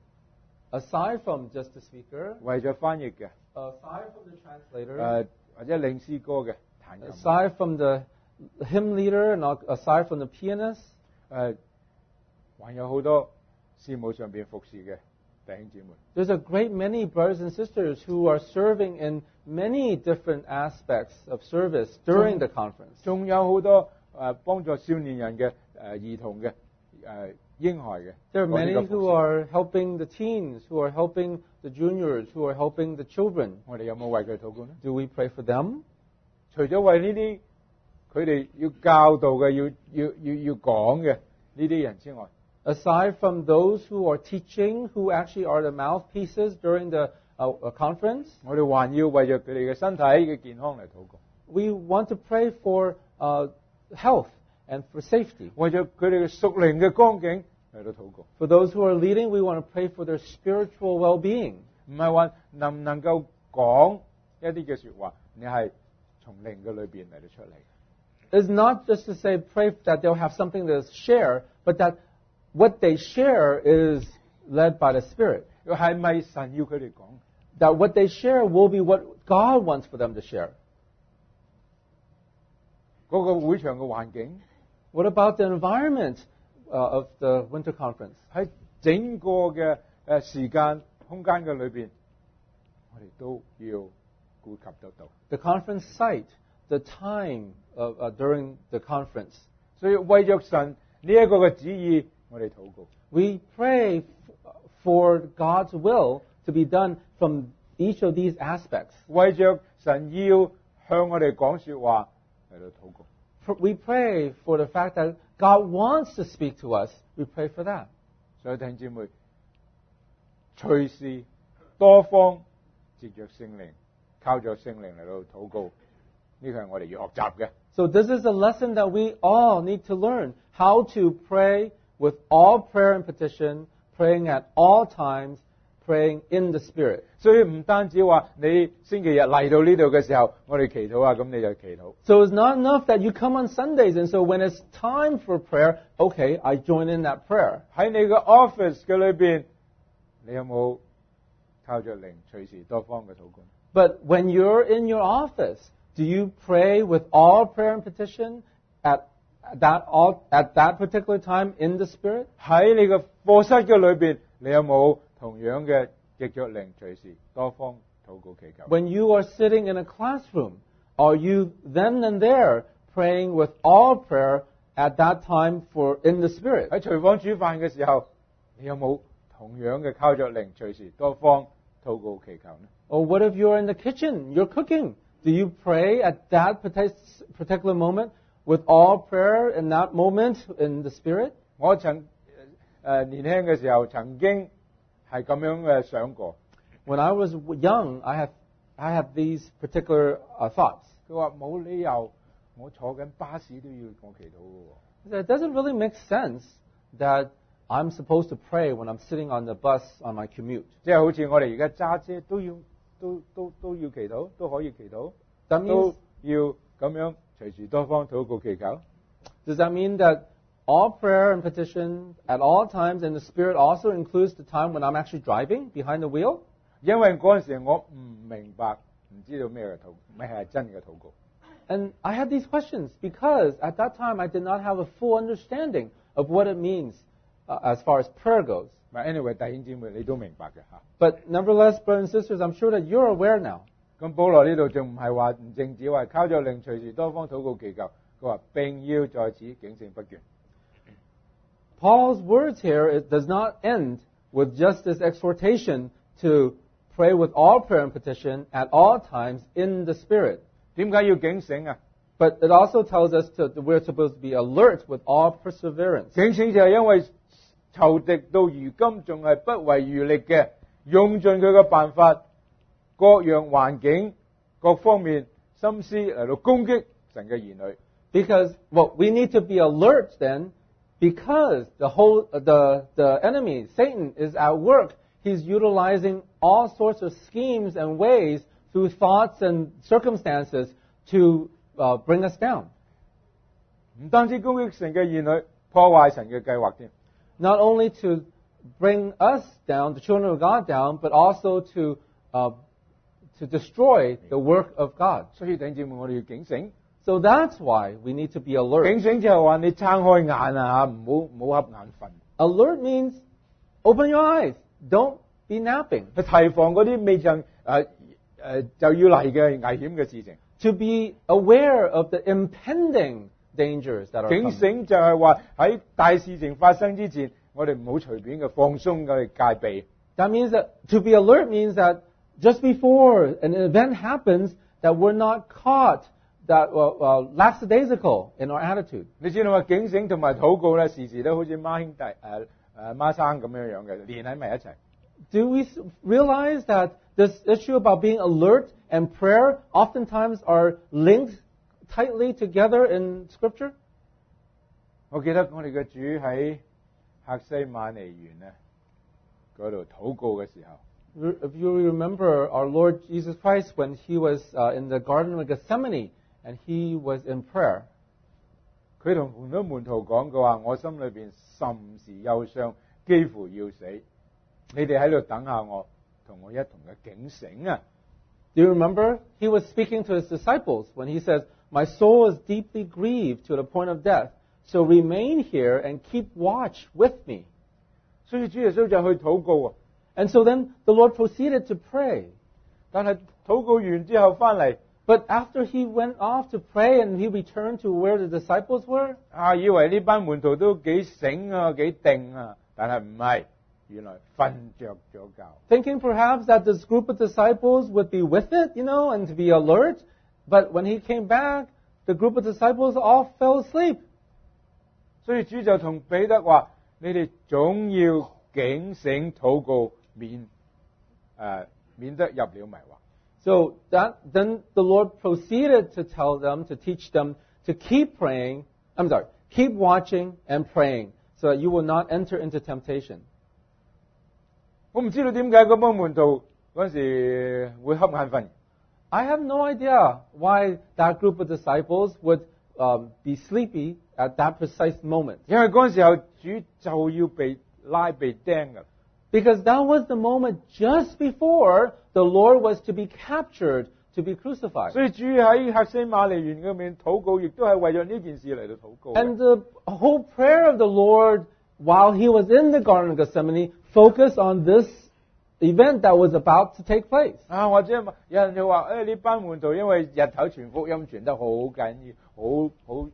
aside from just the speaker,
為咗翻譯嘅，
aside from the translator,
誒或者領詩歌嘅彈琴，
aside from the hymn leader, and aside from the pianist,
誒還有好多事務上邊服侍嘅弟兄姊妹。
there's a great many brothers and sisters who are serving in many different aspects of service during the conference.
仲有好多誒幫助少年人嘅誒兒童嘅誒嬰孩嘅。
There are
講呢
many
個服
who
侍
are helping the teens, who are helping the juniors, who are helping the children.
我哋有冇為佢禱告呢？
Do we pray for them?
除咗為呢啲佢哋要教導嘅、要要要要講嘅呢啲人之外，
Aside from those who are teaching, who actually are the mouthpieces during the uh, uh, conference,
我哋還要為咗佢哋嘅身體嘅健康嚟禱告，
we want to pray for uh, health and for safety.
為咗佢哋嘅屬靈嘅光景嚟到禱告。
For those who are leading, we want to pray for their spiritual well-being.
唔係話能唔能夠講一啲嘅説話，你係從靈嘅裏邊嚟到出嚟。
It's not just to say pray that they'll have something to share, but that what they share is led by the Spirit.
係咪神要佢哋講？
That what they share will be what God wants for them to share.
嗰個會場嘅環境
What about the environment uh, of the winter conference?
喺整個嘅誒時間空間嘅裏邊，我哋都要顧及得到。
The conference site, the time of, uh, during the conference.
所以為着神呢一個嘅旨意，我哋禱告。
We pray f- for God's will to be done from each of these aspects.
為着神要向我哋講説話嚟到禱告。
Pr- We pray for the fact that God wants to speak to us. We pray for that.
所以弟兄姊妹，隨時多方藉着聖靈，靠着聖靈嚟到禱告，呢個係我哋要學習嘅。
So this is a lesson that we all need to learn, how to pray with all prayer and petition, praying at all times, praying in the Spirit.
所以唔單止話你星期日嚟到呢度嘅時候，我哋祈禱啊，咁你就祈禱。
So it's not enough that you come on Sundays, and so when it's time for prayer, okay, I join in that prayer.
喺你個 office 嘅裏邊，你有冇靠着靈隨時多方嘅禱告？
But when you're in your office, do you pray with all prayer and petition at that all, at that particular time in the Spirit?
喺你個課室嘅裏邊，你有冇同樣嘅藉着靈隨時多方禱告祈求？
When you are sitting in a classroom, are you then and there praying with all prayer at that time for in the Spirit?
喺廚房煮飯嘅時候，你有冇同樣嘅靠着靈，隨時多方禱告祈求呢？
Or what if you're in the kitchen, you're cooking? Do you pray at that particular moment with all prayer in that moment in the Spirit?
我曾誒、呃、年輕嘅時候曾經係咁樣嘅想過。
When I was young, I have I have these particular uh, thoughts.
佢話冇理由我坐緊巴士都要我祈禱嘅喎。
It doesn't really make sense that I'm supposed to pray when I'm sitting on the bus on my commute.
即係好似我哋而家揸車都要都都都要祈禱，都可以祈禱，
That means,
都要咁樣隨時多方禱告祈求。
does that mean that all prayer and petition at all times in the Spirit also includes the time when I'm actually driving behind the wheel?
因為嗰陣時我唔明白，唔知道咩嘅禱，咩係真嘅禱告。
And I had these questions because at that time I did not have a full understanding of what it means uh, as far as prayer goes.
But anyway，弟兄姊妹你都明白嘅嚇。
But nevertheless, brothers and sisters, I'm sure that you're aware now.
咁保羅呢度仲唔係話唔淨止話靠著靈隨時多方禱告祈求，佢話並要在此警醒不倦。
Paul's words here, it does not end with just this exhortation to pray with all prayer and petition at all times in the Spirit.
點解要警醒啊？
But it also tells us to, that we're supposed to be alert with all perseverance.
警醒就係因為仇敵到如今仲係不遺餘力嘅，用盡佢嘅辦法，各樣環境、各方面心思嚟到攻擊神嘅兒女。
Because well, we need to be alert then, because the whole the the enemy, Satan, is at work. He's utilizing all sorts of schemes and ways through thoughts and circumstances to uh, bring us down.
唔單止攻擊神嘅兒女，破壞神嘅計劃添。
Not only to bring us down, the children of God down, but also to uh, to destroy the work of God.
所以弟兄姊妹，我哋要警醒。
So that's why we need to be alert.
警醒就係話你撐開眼啊，唔好唔好瞌眼瞓。
Alert means open your eyes. Don't be napping.
去提防嗰啲未曾誒誒就要嚟嘅危險嘅事情。
To be aware of the impending dangers that are
警
coming.
醒就係話喺大事情發生之前，我哋唔好隨便嘅放鬆嘅戒備。
That means that to be alert means that just before an event happens, that we're not caught that uh, uh, lackadaisical in our attitude.
你知道嘛？警醒同埋禱告咧，時時都好似孖兄弟誒誒孖生咁樣樣嘅，連喺埋一齊。
Do we s- realize that this issue about being alert and prayer oftentimes are linked tightly together in Scripture?
我記得我哋嘅主喺客西馬尼園咧嗰度禱告嘅時候，
If you remember our Lord Jesus Christ when he was uh, in the Garden of Gethsemane and he was in prayer,
佢同好多門徒講嘅話：我心裏邊甚是憂傷，幾乎要死。你哋喺度等下我，同我一同嘅警醒啊！
do you remember? He was speaking to his disciples when he says, "My soul is deeply grieved to the point of death. So remain here and keep watch with me."
所以主耶穌就去禱告啊！
And so then the Lord proceeded to pray.
但係禱告完之後翻嚟，
But after he went off to pray and he returned to where the disciples were,
啊以為呢班門徒都幾醒啊，幾定啊，但係唔係，原來瞓着咗覺。
thinking perhaps that this group of disciples would be with it, you know, and to be alert. But when he came back, the group of disciples all fell asleep.
所以主就同彼得話：你哋總要警醒禱告，免誒、呃、免得入了迷惑。
So that then the Lord proceeded to tell them, to teach them to keep praying, I'm sorry, keep watching and praying so that you will not enter into temptation.
我唔知道點解嗰班門徒嗰陣時會瞌眼瞓。
I have no idea why that group of disciples would um, be sleepy at that precise moment.
因為嗰陣時候主就要被拉被釘㗎。
Because that was the moment just before the Lord was to be captured, to be crucified.
所以主喺客西馬尼園嗰邊禱告，亦都係為咗呢件事嚟到禱告。
And the whole prayer of the Lord while he was in the Garden of Gethsemane focused on this event that was about to take place.
啊，或者有人就話：誒呢班門徒因為日頭傳福音傳得好緊要，好好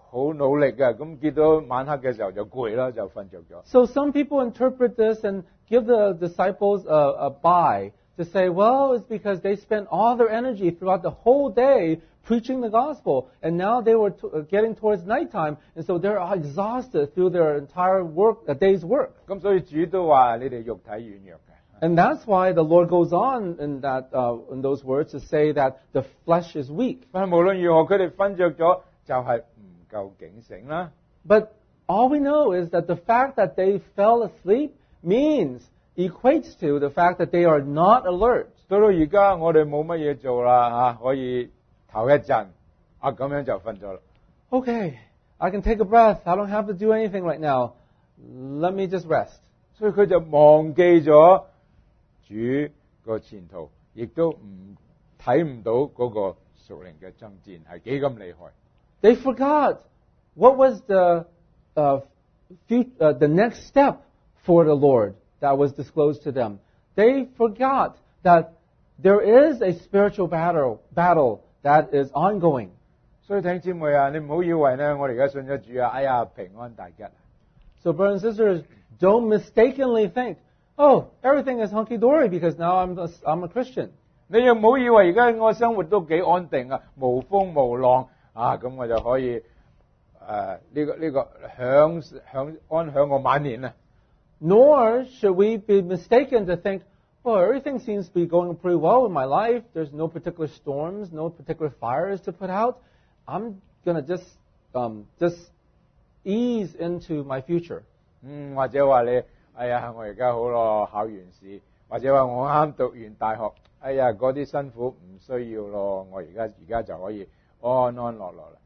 好努力嘅，咁見到晚黑嘅時候就攰啦，就瞓着咗。
So some people interpret this and give the disciples a, a bye to say, well, it's because they spent all their energy throughout the whole day preaching the gospel, and now they were t- getting towards nighttime, and so they're exhausted through their entire work, a day's work.
咁所以主都話你哋肉體軟弱嘅。
And that's why the Lord goes on in that uh, in those words to say that the flesh is weak.
但係無論如何，佢哋瞓着咗就係唔夠警醒啦。
But all we know is that the fact that they fell asleep means, equates to the fact that they are not alert.
到到而家我哋冇乜嘢做啦嚇，可以唞一陣，啊咁樣就瞓咗啦。
Okay, I can take a breath. I don't have to do anything right now. Let me just rest.
所以佢就忘記咗主個前途，亦都唔睇唔到嗰個屬靈嘅爭戰係幾咁厲害。
They forgot what was the uh, fut- uh, the next step for the Lord that was disclosed to them. They forgot that there is a spiritual battle battle that is ongoing.
所以弟兄姊妹啊，你唔好以為咧，我哋而家信咗主啊，哎呀平安大吉。
So brothers and sisters, don't mistakenly think, oh, everything is hunky-dory because now I'm a, I'm a Christian.
你又唔好以為而家我生活都幾安定啊，無風無浪啊，咁我就可以誒呢、這個呢、這個享享安享我晚年啊。
Nor should we be mistaken to think, well, everything seems to be going pretty well in my life. There's no particular storms, no particular fires to put out. I'm going to just um, just ease into my future.
嗯，或者話你，哎呀，我而家好咯，考完試，或者話我啱讀完大學，哎呀，嗰啲辛苦唔需要咯，我而家而家就可以安安樂樂啦。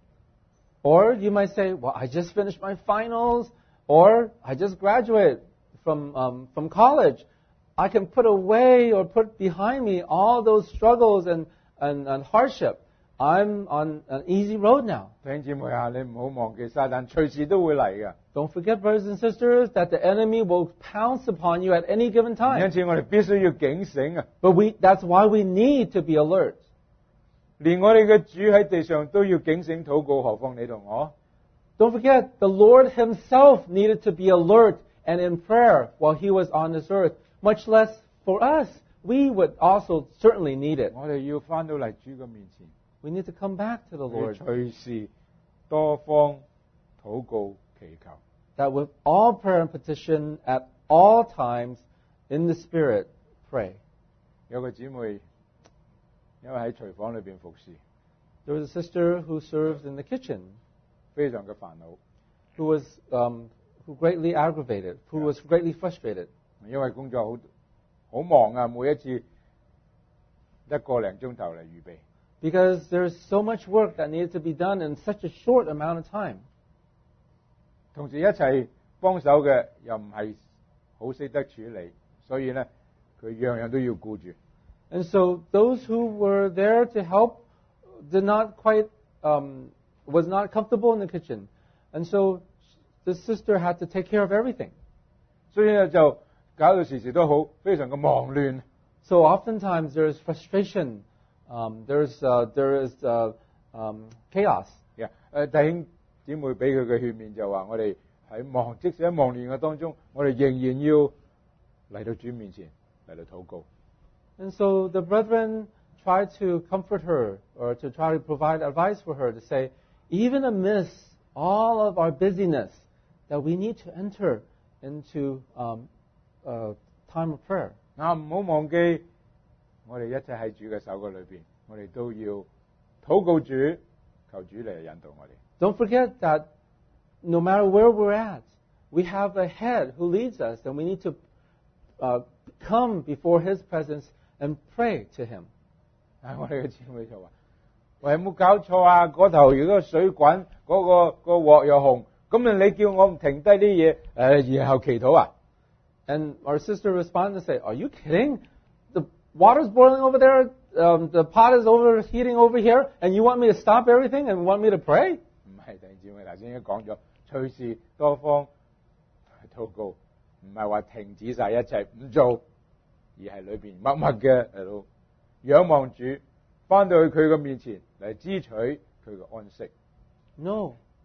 Or you might say, well, I just finished my finals, or I just graduated from um, from college. I can put away or put behind me all those struggles and, and, and hardship. I'm on an easy road now.
弟兄姊妹啊，你唔好忘記撒旦隨時都會嚟嘅。
Don't forget, brothers and sisters, that the enemy will pounce upon you at any given
因
time.
此我哋必須要警醒啊！
But we, that's why we need to be alert.
連我哋嘅主喺地上都要警醒禱告，何況你同我？
Don't forget, the Lord himself needed to be alert and in prayer while he was on this earth. Much less for us, we would also certainly need it.
我哋要翻到嚟主嘅面前，
We need to come back to the
要
Lord.
隨時多方禱告祈求。
That with all prayer and petition at all times in the Spirit, pray.
有個姊妹因為喺廚房裏邊服侍，
There was a sister who served in the kitchen
非常嘅煩惱，
who was um, who greatly aggravated, who
Yeah.
was greatly frustrated.
因為工作好好忙啊，每一次一個零鐘頭嚟預備。
Because there's so much work that needed to be done in such a short amount of time.
同時一齊幫手嘅又唔係好識得處理，所以咧佢樣樣都要顧住。
And so those who were there to help did not quite, um, was not comfortable in the kitchen. And so the sister had to take care of everything.
所以咧就搞到時時都好非常嘅忙亂。
So oftentimes there's frustration, um, there's, uh, there is uh, um, chaos.
誒、誒弟兄姊妹俾佢嘅勸勉就話：我哋喺忙，即使喺忙亂嘅當中，我哋仍然要嚟到主面前嚟到禱告。
And so the brethren try to comfort her or to try to provide advice for her to say, even amidst all of our busyness, that we need to enter into um, a time of prayer.
嗱，唔好忘記，我哋一齊喺主嘅手嘅裏邊，我哋都要禱告主，求主嚟引導我哋。
Don't forget that no matter where we're at, we have a head who leads us, and we need to uh, come before his presence and pray to him.
啊，我哋嘅姊妹就話：喂，有冇搞錯啊？嗰頭如果水滾，嗰、個個鑊又紅，咁啊你叫我唔停低啲嘢，誒、然後祈禱啊？
And our sister responded and say, are you kidding? The water's boiling over there, um, the pot is overheating over here, and you want me to stop everything and want me to pray?
唔係，弟兄姊妹頭先已經講咗，隨時多方禱告，唔係話停止晒一切唔做，而係裏邊默默嘅嚟到仰望主，翻到去佢嘅面前嚟支取佢嘅安息。
No.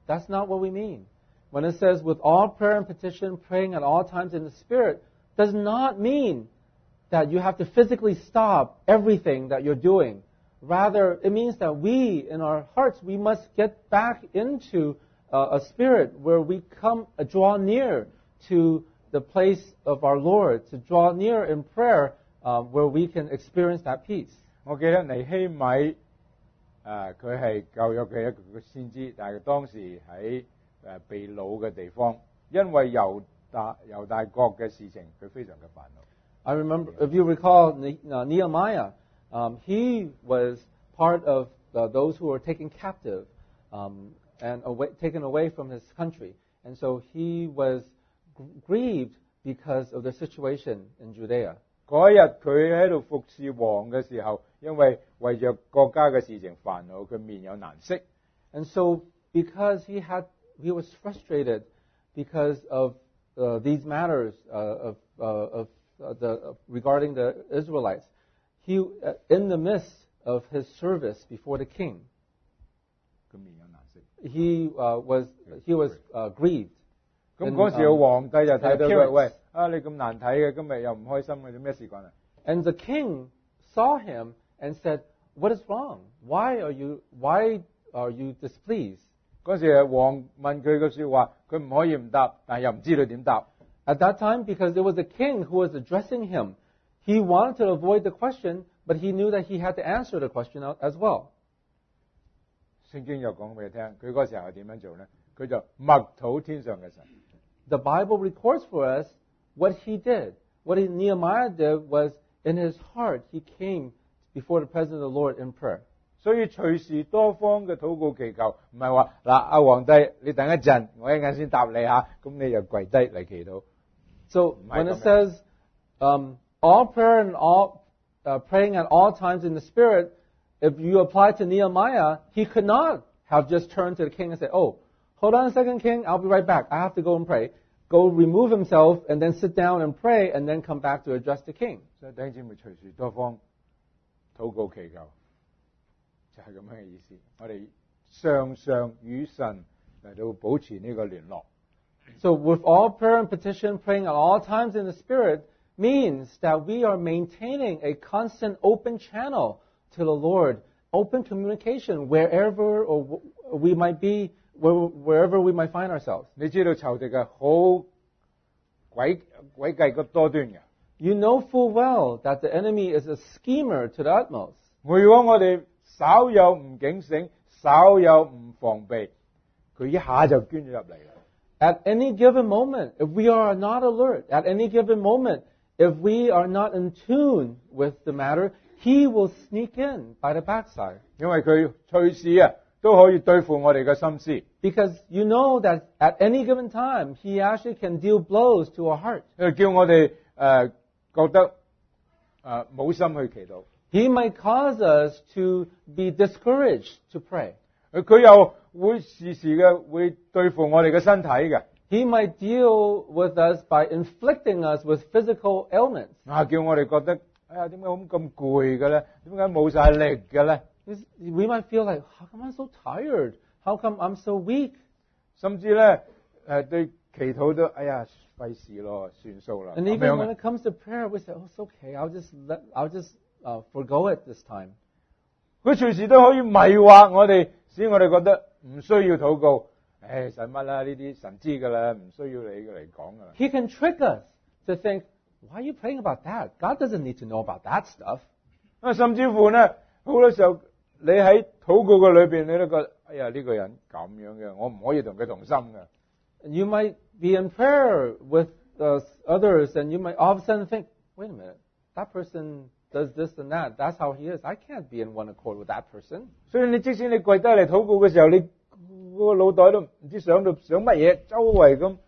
That's not what we mean. When it says, with all prayer and petition, praying at all times in the Spirit, does not mean that you have to physically stop everything that you're doing. Rather, it means that we, in our hearts, we must get back into uh, a spirit where we come, uh, draw near to the place of our Lord, to draw near in prayer, uh, where we can experience that peace.
我記得尼希米誒佢係舊約嘅一個先知，但係當時喺誒被擄嘅地方，因為猶大猶大國嘅事情，佢非常嘅煩惱。
I remember, if you recall, Ne- uh, Nehemiah, um, he was part of uh, those who were taken captive um, and away, taken away from his country. And so he was g- grieved because of the situation in Judea.
嗰一日佢喺度服侍王嘅時候，因為為着國家嘅事情煩惱，佢面有難色。
And so because he had, he was frustrated because of uh, these matters uh, of, uh, of uh, the, uh, regarding the Israelites, he, uh, in the midst of his service before the king,
佢面有難色。
he uh, was he was uh, grieved.
咁
And,
嗰時個
um,
皇帝就睇到佢，
appearance.
喂啊你咁難睇嘅，今日又唔開心嘅，做咩事幹啊？
And the king saw him and said, "What is wrong? Why are you why are you displeased?"
嗰時王問佢嘅説話，佢唔可以唔答，但係又唔知道點答。
At that time, because it was the king who was addressing him, he wanted to avoid the question, but he knew that he had to answer the question out as well.
聖經又講俾你聽，佢嗰時候係點樣做呢？佢就默禱天上嘅神。
The Bible records for us what he did. What he, Nehemiah did was, in his heart, he came before the presence of the Lord in prayer.
所以隨時多方嘅禱告祈求，唔係話嗱阿皇帝，你等一陣，我一陣先答你嚇，咁你又跪低嚟祈禱。
So when it says um, all prayer and all uh, praying at all times in the Spirit, if you apply to Nehemiah, he could not have just turned to the king and said, "Oh, hold on a second, king, I'll be right back. I have to go and pray." Go remove himself and then sit down and pray and then come back to address the king.
所以弟兄姊妹隨時多方禱告祈求，就係咁樣嘅意思。我哋常常與神嚟到保持呢個聯絡。
So with all prayer and petition, praying at all times in the Spirit means that we are maintaining a constant open channel to the Lord, open communication wherever or we might be, wherever we might find ourselves.
你知道仇敵係好詭詭計個多端嘅。
You know full well that the enemy is a schemer to the utmost.
如果我哋稍有唔警醒，稍有唔防備，佢一下就捐咗入嚟啦。
At any given moment, if we are not alert, at any given moment, if we are not in tune with the matter, he will sneak in by the backside.
因為佢隨時啊都可以對付我哋嘅心思。
Because you know that at any given time, he actually can deal blows to our heart.
佢叫我哋誒、呃、覺得誒冇、呃、心去祈禱。
He might cause us to be discouraged to pray.
佢又會時時嘅會對付我哋嘅身體嘅。
He might deal with us by inflicting us with physical ailments.
啊，叫我哋覺得，哎呀，點解咁咁攰嘅咧？點解冇晒力嘅咧？
We might feel like, how come I'm so tired? How come I'm so weak?
甚至咧誒對祈禱都，哎呀費事咯，算數啦。
And
咁
even
樣
when
嘅
it comes to prayer, we say, oh, it's okay. I'll just let, I'll just uh, forgo it this time.
佢隨時都可以迷惑我哋，使我哋覺得唔需要禱告。誒使乜啦？呢啲神知㗎啦，唔需要你嚟講㗎啦。
He can trick us to think, why are you praying about that? God doesn't need to know about that stuff.
啊，甚至乎咧，好多時候你喺禱告嘅裏邊，你都覺得，哎呀呢、這個人咁樣嘅，我唔可以同佢同心嘅。
And you might be in prayer with uh, others, and you might all of a sudden think, wait a minute, that person does this and that. That's how he is. I can't be in one accord with that person.
所以你即使你跪低嚟禱告嘅時候，你個腦袋都唔知想到想乜嘢，周圍咁。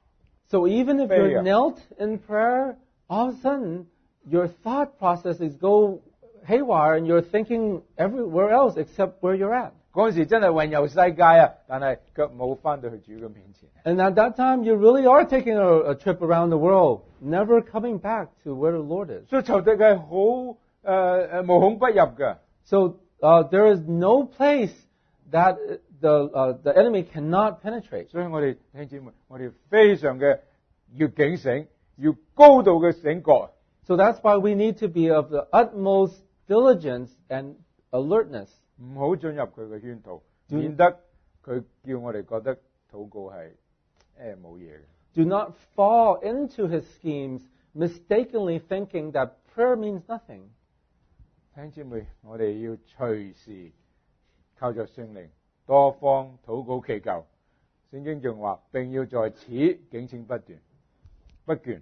So even if you're
Failure.
knelt in prayer, all of a sudden your thought processes go haywire, and you're thinking everywhere else except where you're at.
嗰陣時真係環遊世界啊，但係卻冇翻到去主嘅面前。
And at that time, you really are taking a, a trip around the world, never coming back to where the Lord is.
所以仇敵係好誒誒無孔不入嘅。
So uh, there is no place that the uh, the enemy cannot penetrate.
所以我哋弟兄姊妹，我哋非常嘅要警醒，要高度嘅醒覺。
So that's why we need to be of the utmost diligence and alertness.
唔好進入佢嘅圈套，免得佢叫我哋覺得禱告係誒冇嘢嘅。
Do not fall into his schemes, mistakenly thinking that prayer means nothing.
弟兄姊妹，我哋要隨時靠着聖靈多方禱告祈求。聖經仲話，並要在此警醒不斷，不倦。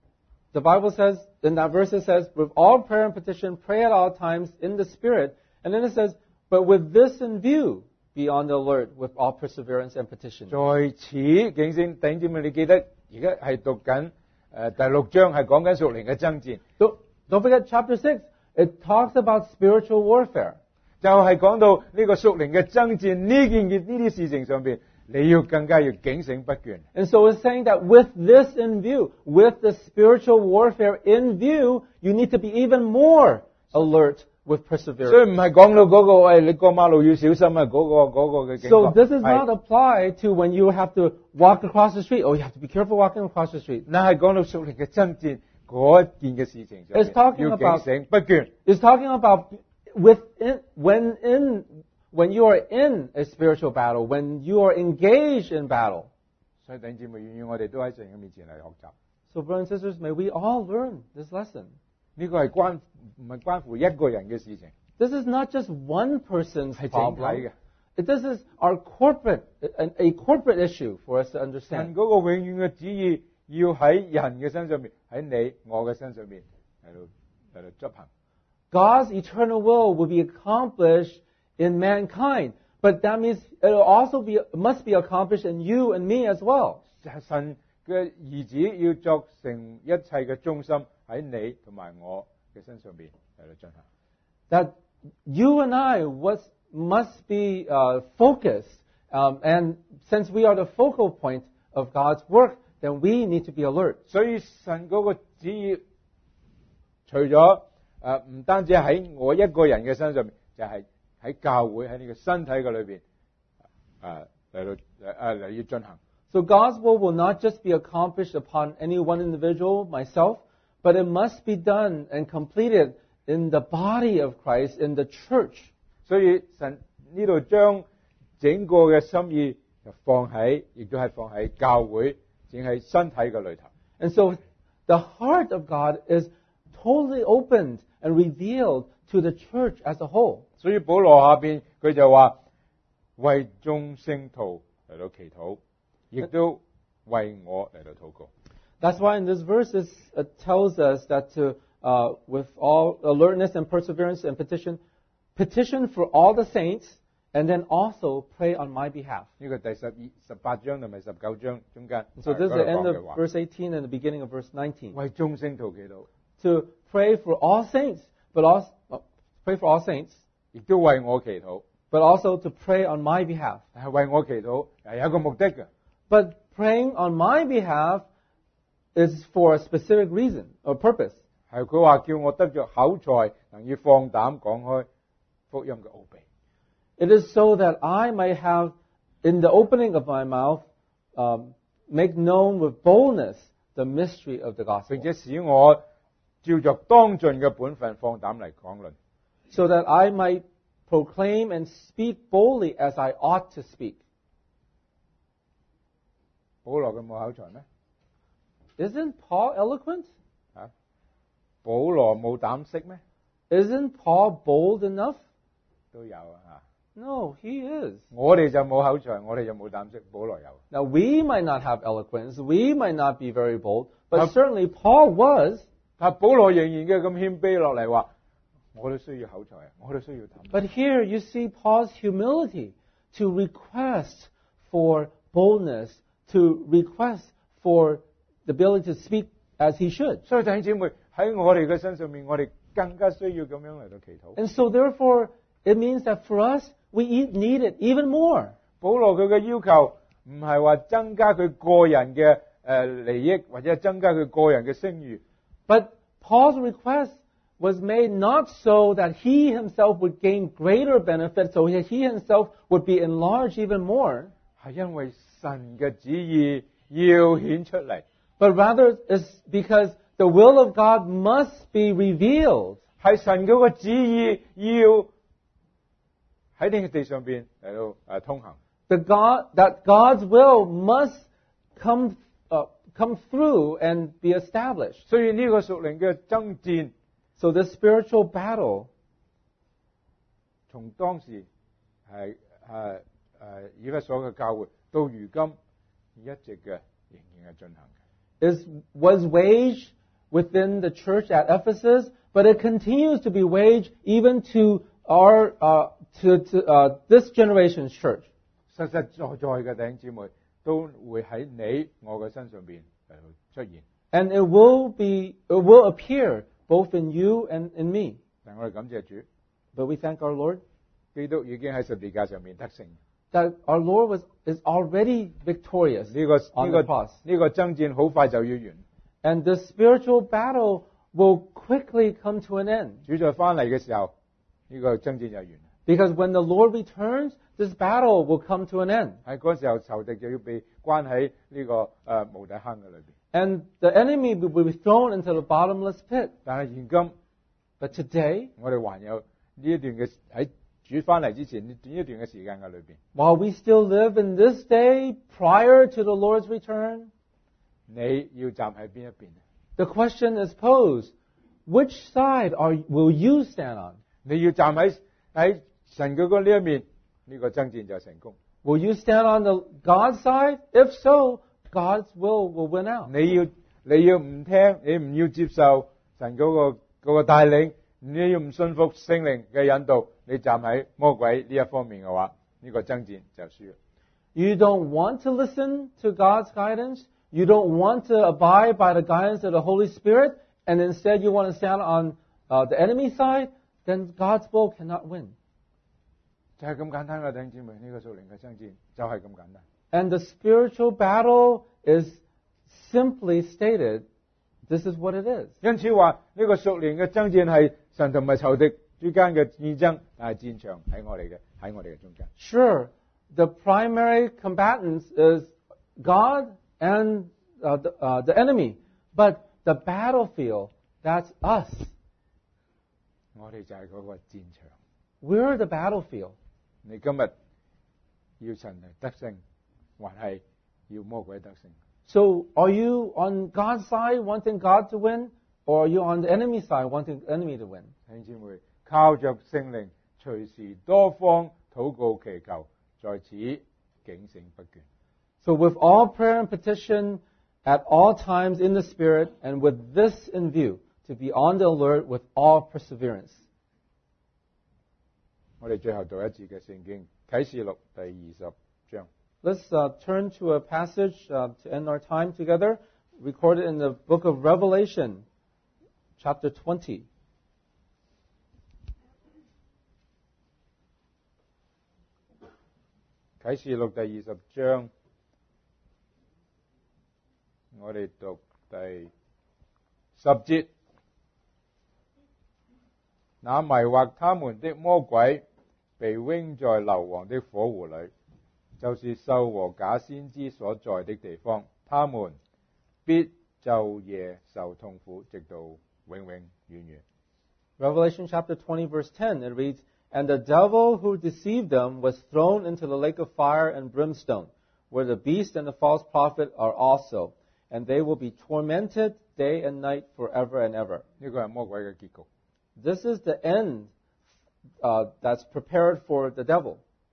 The Bible says, in that verse it says, with all prayer and petition, pray at all times in the Spirit. And then it says, but with this in view, be on the alert with all perseverance and petition.
在此警醒，弟兄姊妹，你記得而家係讀緊誒第六章，係講緊屬靈嘅爭戰。
Don't, don't forget chapter six. It talks about spiritual warfare.
就係講到呢個屬靈嘅爭戰呢件嘅呢啲事情上邊，你要更加要警醒不倦。
And so it's saying that with this in view, with the spiritual warfare in view, you need to be even more alert with
所以
perseverance.
唔係講到嗰個，喂，你過馬路要小心啊！嗰個嗰個嘅警
So
覺
this is
係
not applied to when you have to walk across the street. Oh, you have to be careful walking across the street.
嗱，係講到屬靈嘅爭戰嗰一件嘅事情上
It's talking
邊，要
about-
警醒不倦。
It's talking about within, when in, when you are in a spiritual battle, when you are engaged in battle.
所以弟兄姊妹，願意我哋都喺神嘅面前嚟學習。
So brothers and sisters, may we all learn this lesson.
呢個係關唔係關乎一個人嘅事情，
This is not just one person's
係整體
problem.
嘅。
It- This is our corporate, a, a corporate issue for us to
神
understand.
嗰個永遠嘅旨意要喺人嘅身上面，喺你我嘅身上面嚟到嚟到執行。
God's eternal will will be accomplished in mankind, but that means it will also be must be accomplished in you and me as well.
就係神嘅兒子要作成一切嘅中心喺你同埋我嘅身上邊嚟到進行。
That you and I was, must be uh, focused, um, and since we are the focal point of God's work, then we need to be alert.
所以神嗰個旨意，除咗誒唔單止喺我一個人嘅身上面，就係、是、喺教會喺呢個身體嘅裏邊誒嚟到誒誒嚟要進行。
So God's will will not just be accomplished upon any one individual, myself, but it must be done and completed in the body of Christ, in the church.
所以神呢度將整個嘅心意就放喺，亦都係放喺教會，整喺身體嘅裏頭。
And so the heart of God is totally opened and revealed to the church as a whole.
所以保羅下邊佢就話為眾聖徒嚟到祈禱，亦都為我嚟到禱告。
That's why in this verse it uh, tells us that to, uh, with all alertness and perseverance and petition, petition for all the saints, and then also pray on my behalf.
呢個第十二、十八章同埋十九章中間，
So this is the end
嗰度講嘅
of
話
verse eighteen and the beginning of verse nineteen.
為眾聖徒祈禱，
To pray for all saints, but also uh, pray for all saints,
亦都為我祈禱。
but also to pray on my behalf.
但係為我祈禱係有一個目的嘅，
But praying on my behalf is for a specific reason or purpose.
係佢話叫我得着口才，能以放膽講開福音嘅奧秘。
It is so that I may have, in the opening of my mouth, um, make known with boldness the mystery of the gospel,
並且使我照着當盡嘅本分放膽嚟講論。
so that I might proclaim and speak boldly as I ought to speak.
保羅嘅冇口才咩？
Isn't Paul eloquent?
啊，保羅冇膽識咩？
Isn't Paul bold enough?
都有啊嚇。
No, he is.
我哋就冇口才，我哋就冇膽識。保羅有。
Now, we might not have eloquence, we might not be very bold, but
Um,
certainly Paul was.
但保羅仍然嘅咁謙卑落嚟話，我都需要口才啊，我都需要膽識。
But here you see Paul's humility to request for boldness, to request for the ability to speak as he should.
所以弟兄姊妹喺我哋嘅身上面，我哋更加需要咁樣嚟到祈禱。
And so therefore, it means that for us, we e- need it even more.
保羅佢嘅要求唔係話增加佢個人嘅誒、呃、利益，或者係增加佢個人嘅聲譽，
But Paul's request was made not so that he himself would gain greater benefit, so that he himself would be enlarged even more,
係因為神嘅旨意要顯出嚟，
but rather is because the will of God must be revealed.
係神嗰個旨意要喺呢個地上邊嚟到誒通行。
The God, that God's will must come, uh, come through and be established.
所以呢個屬靈嘅爭戰，
So this spiritual battle,
從當時係誒誒以弗所嘅教會到如今一直嘅仍然係進行嘅。
is, was waged within the church at Ephesus, but it continues to be waged even to our, uh, to, to uh, this generation's church.
實實在在嘅弟兄姊妹都會喺你我嘅身上邊嚟到出現。
And it will be, it will appear both in you and in me.
但我哋感謝主，
But we thank our Lord
基督已經喺十字架上面得勝。
that our Lord was, is already victorious
呢、個
on
呢、
the
個
cross.
呢、個爭戰好快就要完。
And the spiritual battle will quickly come to an end.
主再翻嚟嘅時候，呢、個爭戰就完。
Because when the Lord returns, this battle will come to an end.
喺嗰時候，仇敵就要被關喺呢、個誒、呃、無底坑嘅裏邊。
And the enemy will be thrown into the bottomless pit.
但係現今
But today,
我哋還有呢一段嘅喺主翻嚟之前呢短一段嘅時間嘅裏邊，
while we still live in this day prior to the Lord's return,
你要站喺邊一邊？
the question is posed, which side are, will you stand on?
你要站喺喺神嗰個呢一面，呢、個爭戰就成功。
Will you stand on the God's side? If so, God's will will win out.
你要你要唔聽，你唔要接受神嗰、個嗰、個帶領，你要唔信服聖靈嘅引導，你站喺魔鬼呢一方面嘅話，呢、個爭戰就輸啦。
You don't want to listen to God's guidance. You don't want to abide by the guidance of the Holy Spirit, and instead you want to stand on uh, the enemy side, then God's will cannot win.
就係咁簡單嘅弟兄姊妹，呢、個屬靈嘅爭戰就係咁簡單。
And the spiritual battle is simply stated, this is what it is.
因此話呢、個屬靈嘅爭戰係神同埋仇敵之間嘅戰爭，但係戰場喺我哋嘅喺我哋嘅中間。
Sure, the primary combatants is God and uh, the, uh, the enemy, but the battlefield, that's us.
我哋就係嗰個戰場。
We're the battlefield.
你今日要神嚟得勝，還係要魔鬼得勝？
So, are you on God's side wanting God to win, or are you on the enemy side wanting the enemy to win?
弟兄姊妹，靠着聖靈，隨時多方禱告祈求，在此警醒不倦。
So with all prayer and petition at all times in the Spirit, and with this in view, to be on the alert with all perseverance.
我哋最後讀一節嘅聖經，啟示錄第二十章。
Let's uh, turn to a passage uh, to end our time together, recorded in the book of Revelation, chapter twenty.
啟示錄第二十章，我哋讀第十節。那迷惑他們的魔鬼被扔在硫磺的火湖裏，就是獸和假先知所在的地方，他們必晝夜受痛苦，直到永永遠遠。
Revelation chapter twenty, verse ten, it reads, And the devil who deceived them was thrown into the lake of fire and brimstone, where the beast and the false prophet are also, and they will be tormented day and night forever and ever.
呢個係魔鬼嘅結局。
This is the end uh, that's prepared for the devil.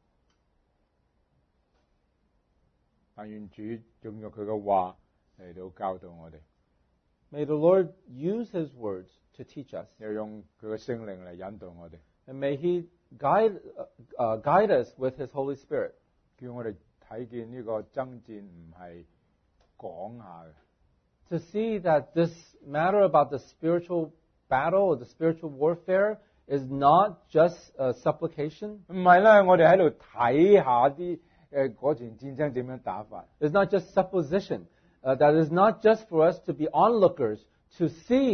但願主用咗佢嘅話嚟到教導我哋，
May the Lord use His words to teach us,
又用佢嘅聖靈嚟引導我哋，
and may He guide, uh, guide us with His Holy Spirit,
叫我哋睇見呢個爭戰唔係講下嘅。
to see that this matter about the spiritual battle or the spiritual warfare is not just a supplication.
唔係啦，我哋喺度睇下啲誒嗰場戰爭點樣打法。
It's not just supposition. Uh, that is not just for us to be onlookers to see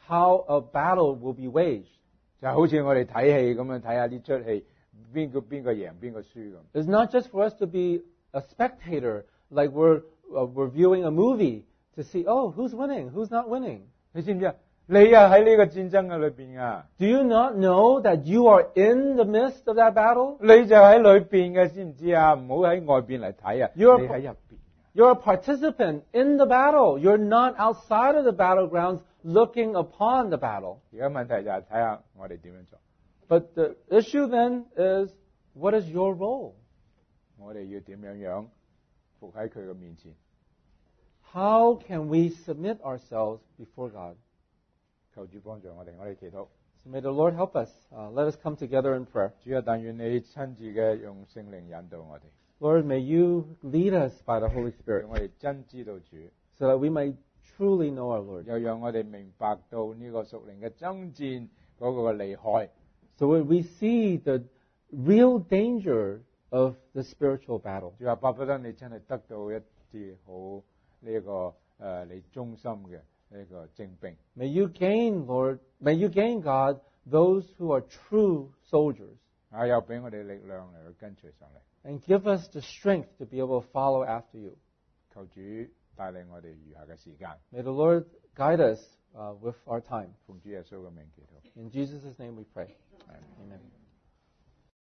how a battle will be waged.
就好似我哋睇戲咁樣睇下呢出戲，邊個邊個贏邊個輸咁。
It's not just for us to be a spectator, like we're uh, we're viewing a movie to see, oh, who's winning, who's not winning.
你知唔知啊？你啊喺呢個戰爭嘅裏邊啊，
Do you not know that you are in the midst of that battle?
你就喺裏邊嘅，知唔知啊？唔好喺外邊嚟睇啊，你
You're-
喺入邊。
You're a participant in the battle. You're not outside of the battlegrounds looking upon the battle.
而家問題就係睇下我哋點樣做，
But the issue then is, what is your role?
我哋要點樣樣伏喺佢嘅面前，
How can we submit ourselves before God?
求主幫助我哋，我哋祈禱。
So may the Lord help us. Uh, let us come together in prayer.
主啊，但願你親自嘅用聖靈引導我哋，
Lord, may you lead us by the Holy
讓
Spirit
我哋真知道主，
so that we may truly know our Lord.
又讓我哋明白到呢個屬靈嘅爭戰嗰個嘅厲害。
So when we see the real danger of the spiritual battle.
主啊，巴不得你真係得到一啲好呢、這個誒、呃、你忠心嘅呢個精兵。
May you gain, Lord, may you gain, God, those who are true soldiers.
啊，又俾我哋力量嚟去跟隨上嚟。
And give us the strength to be able to follow after you.
求主帶領我哋餘下嘅時間，
May the Lord guide us uh, with our time.
奉主耶穌嘅名祈禱。
In Jesus' name we pray.
Amen.
Amen.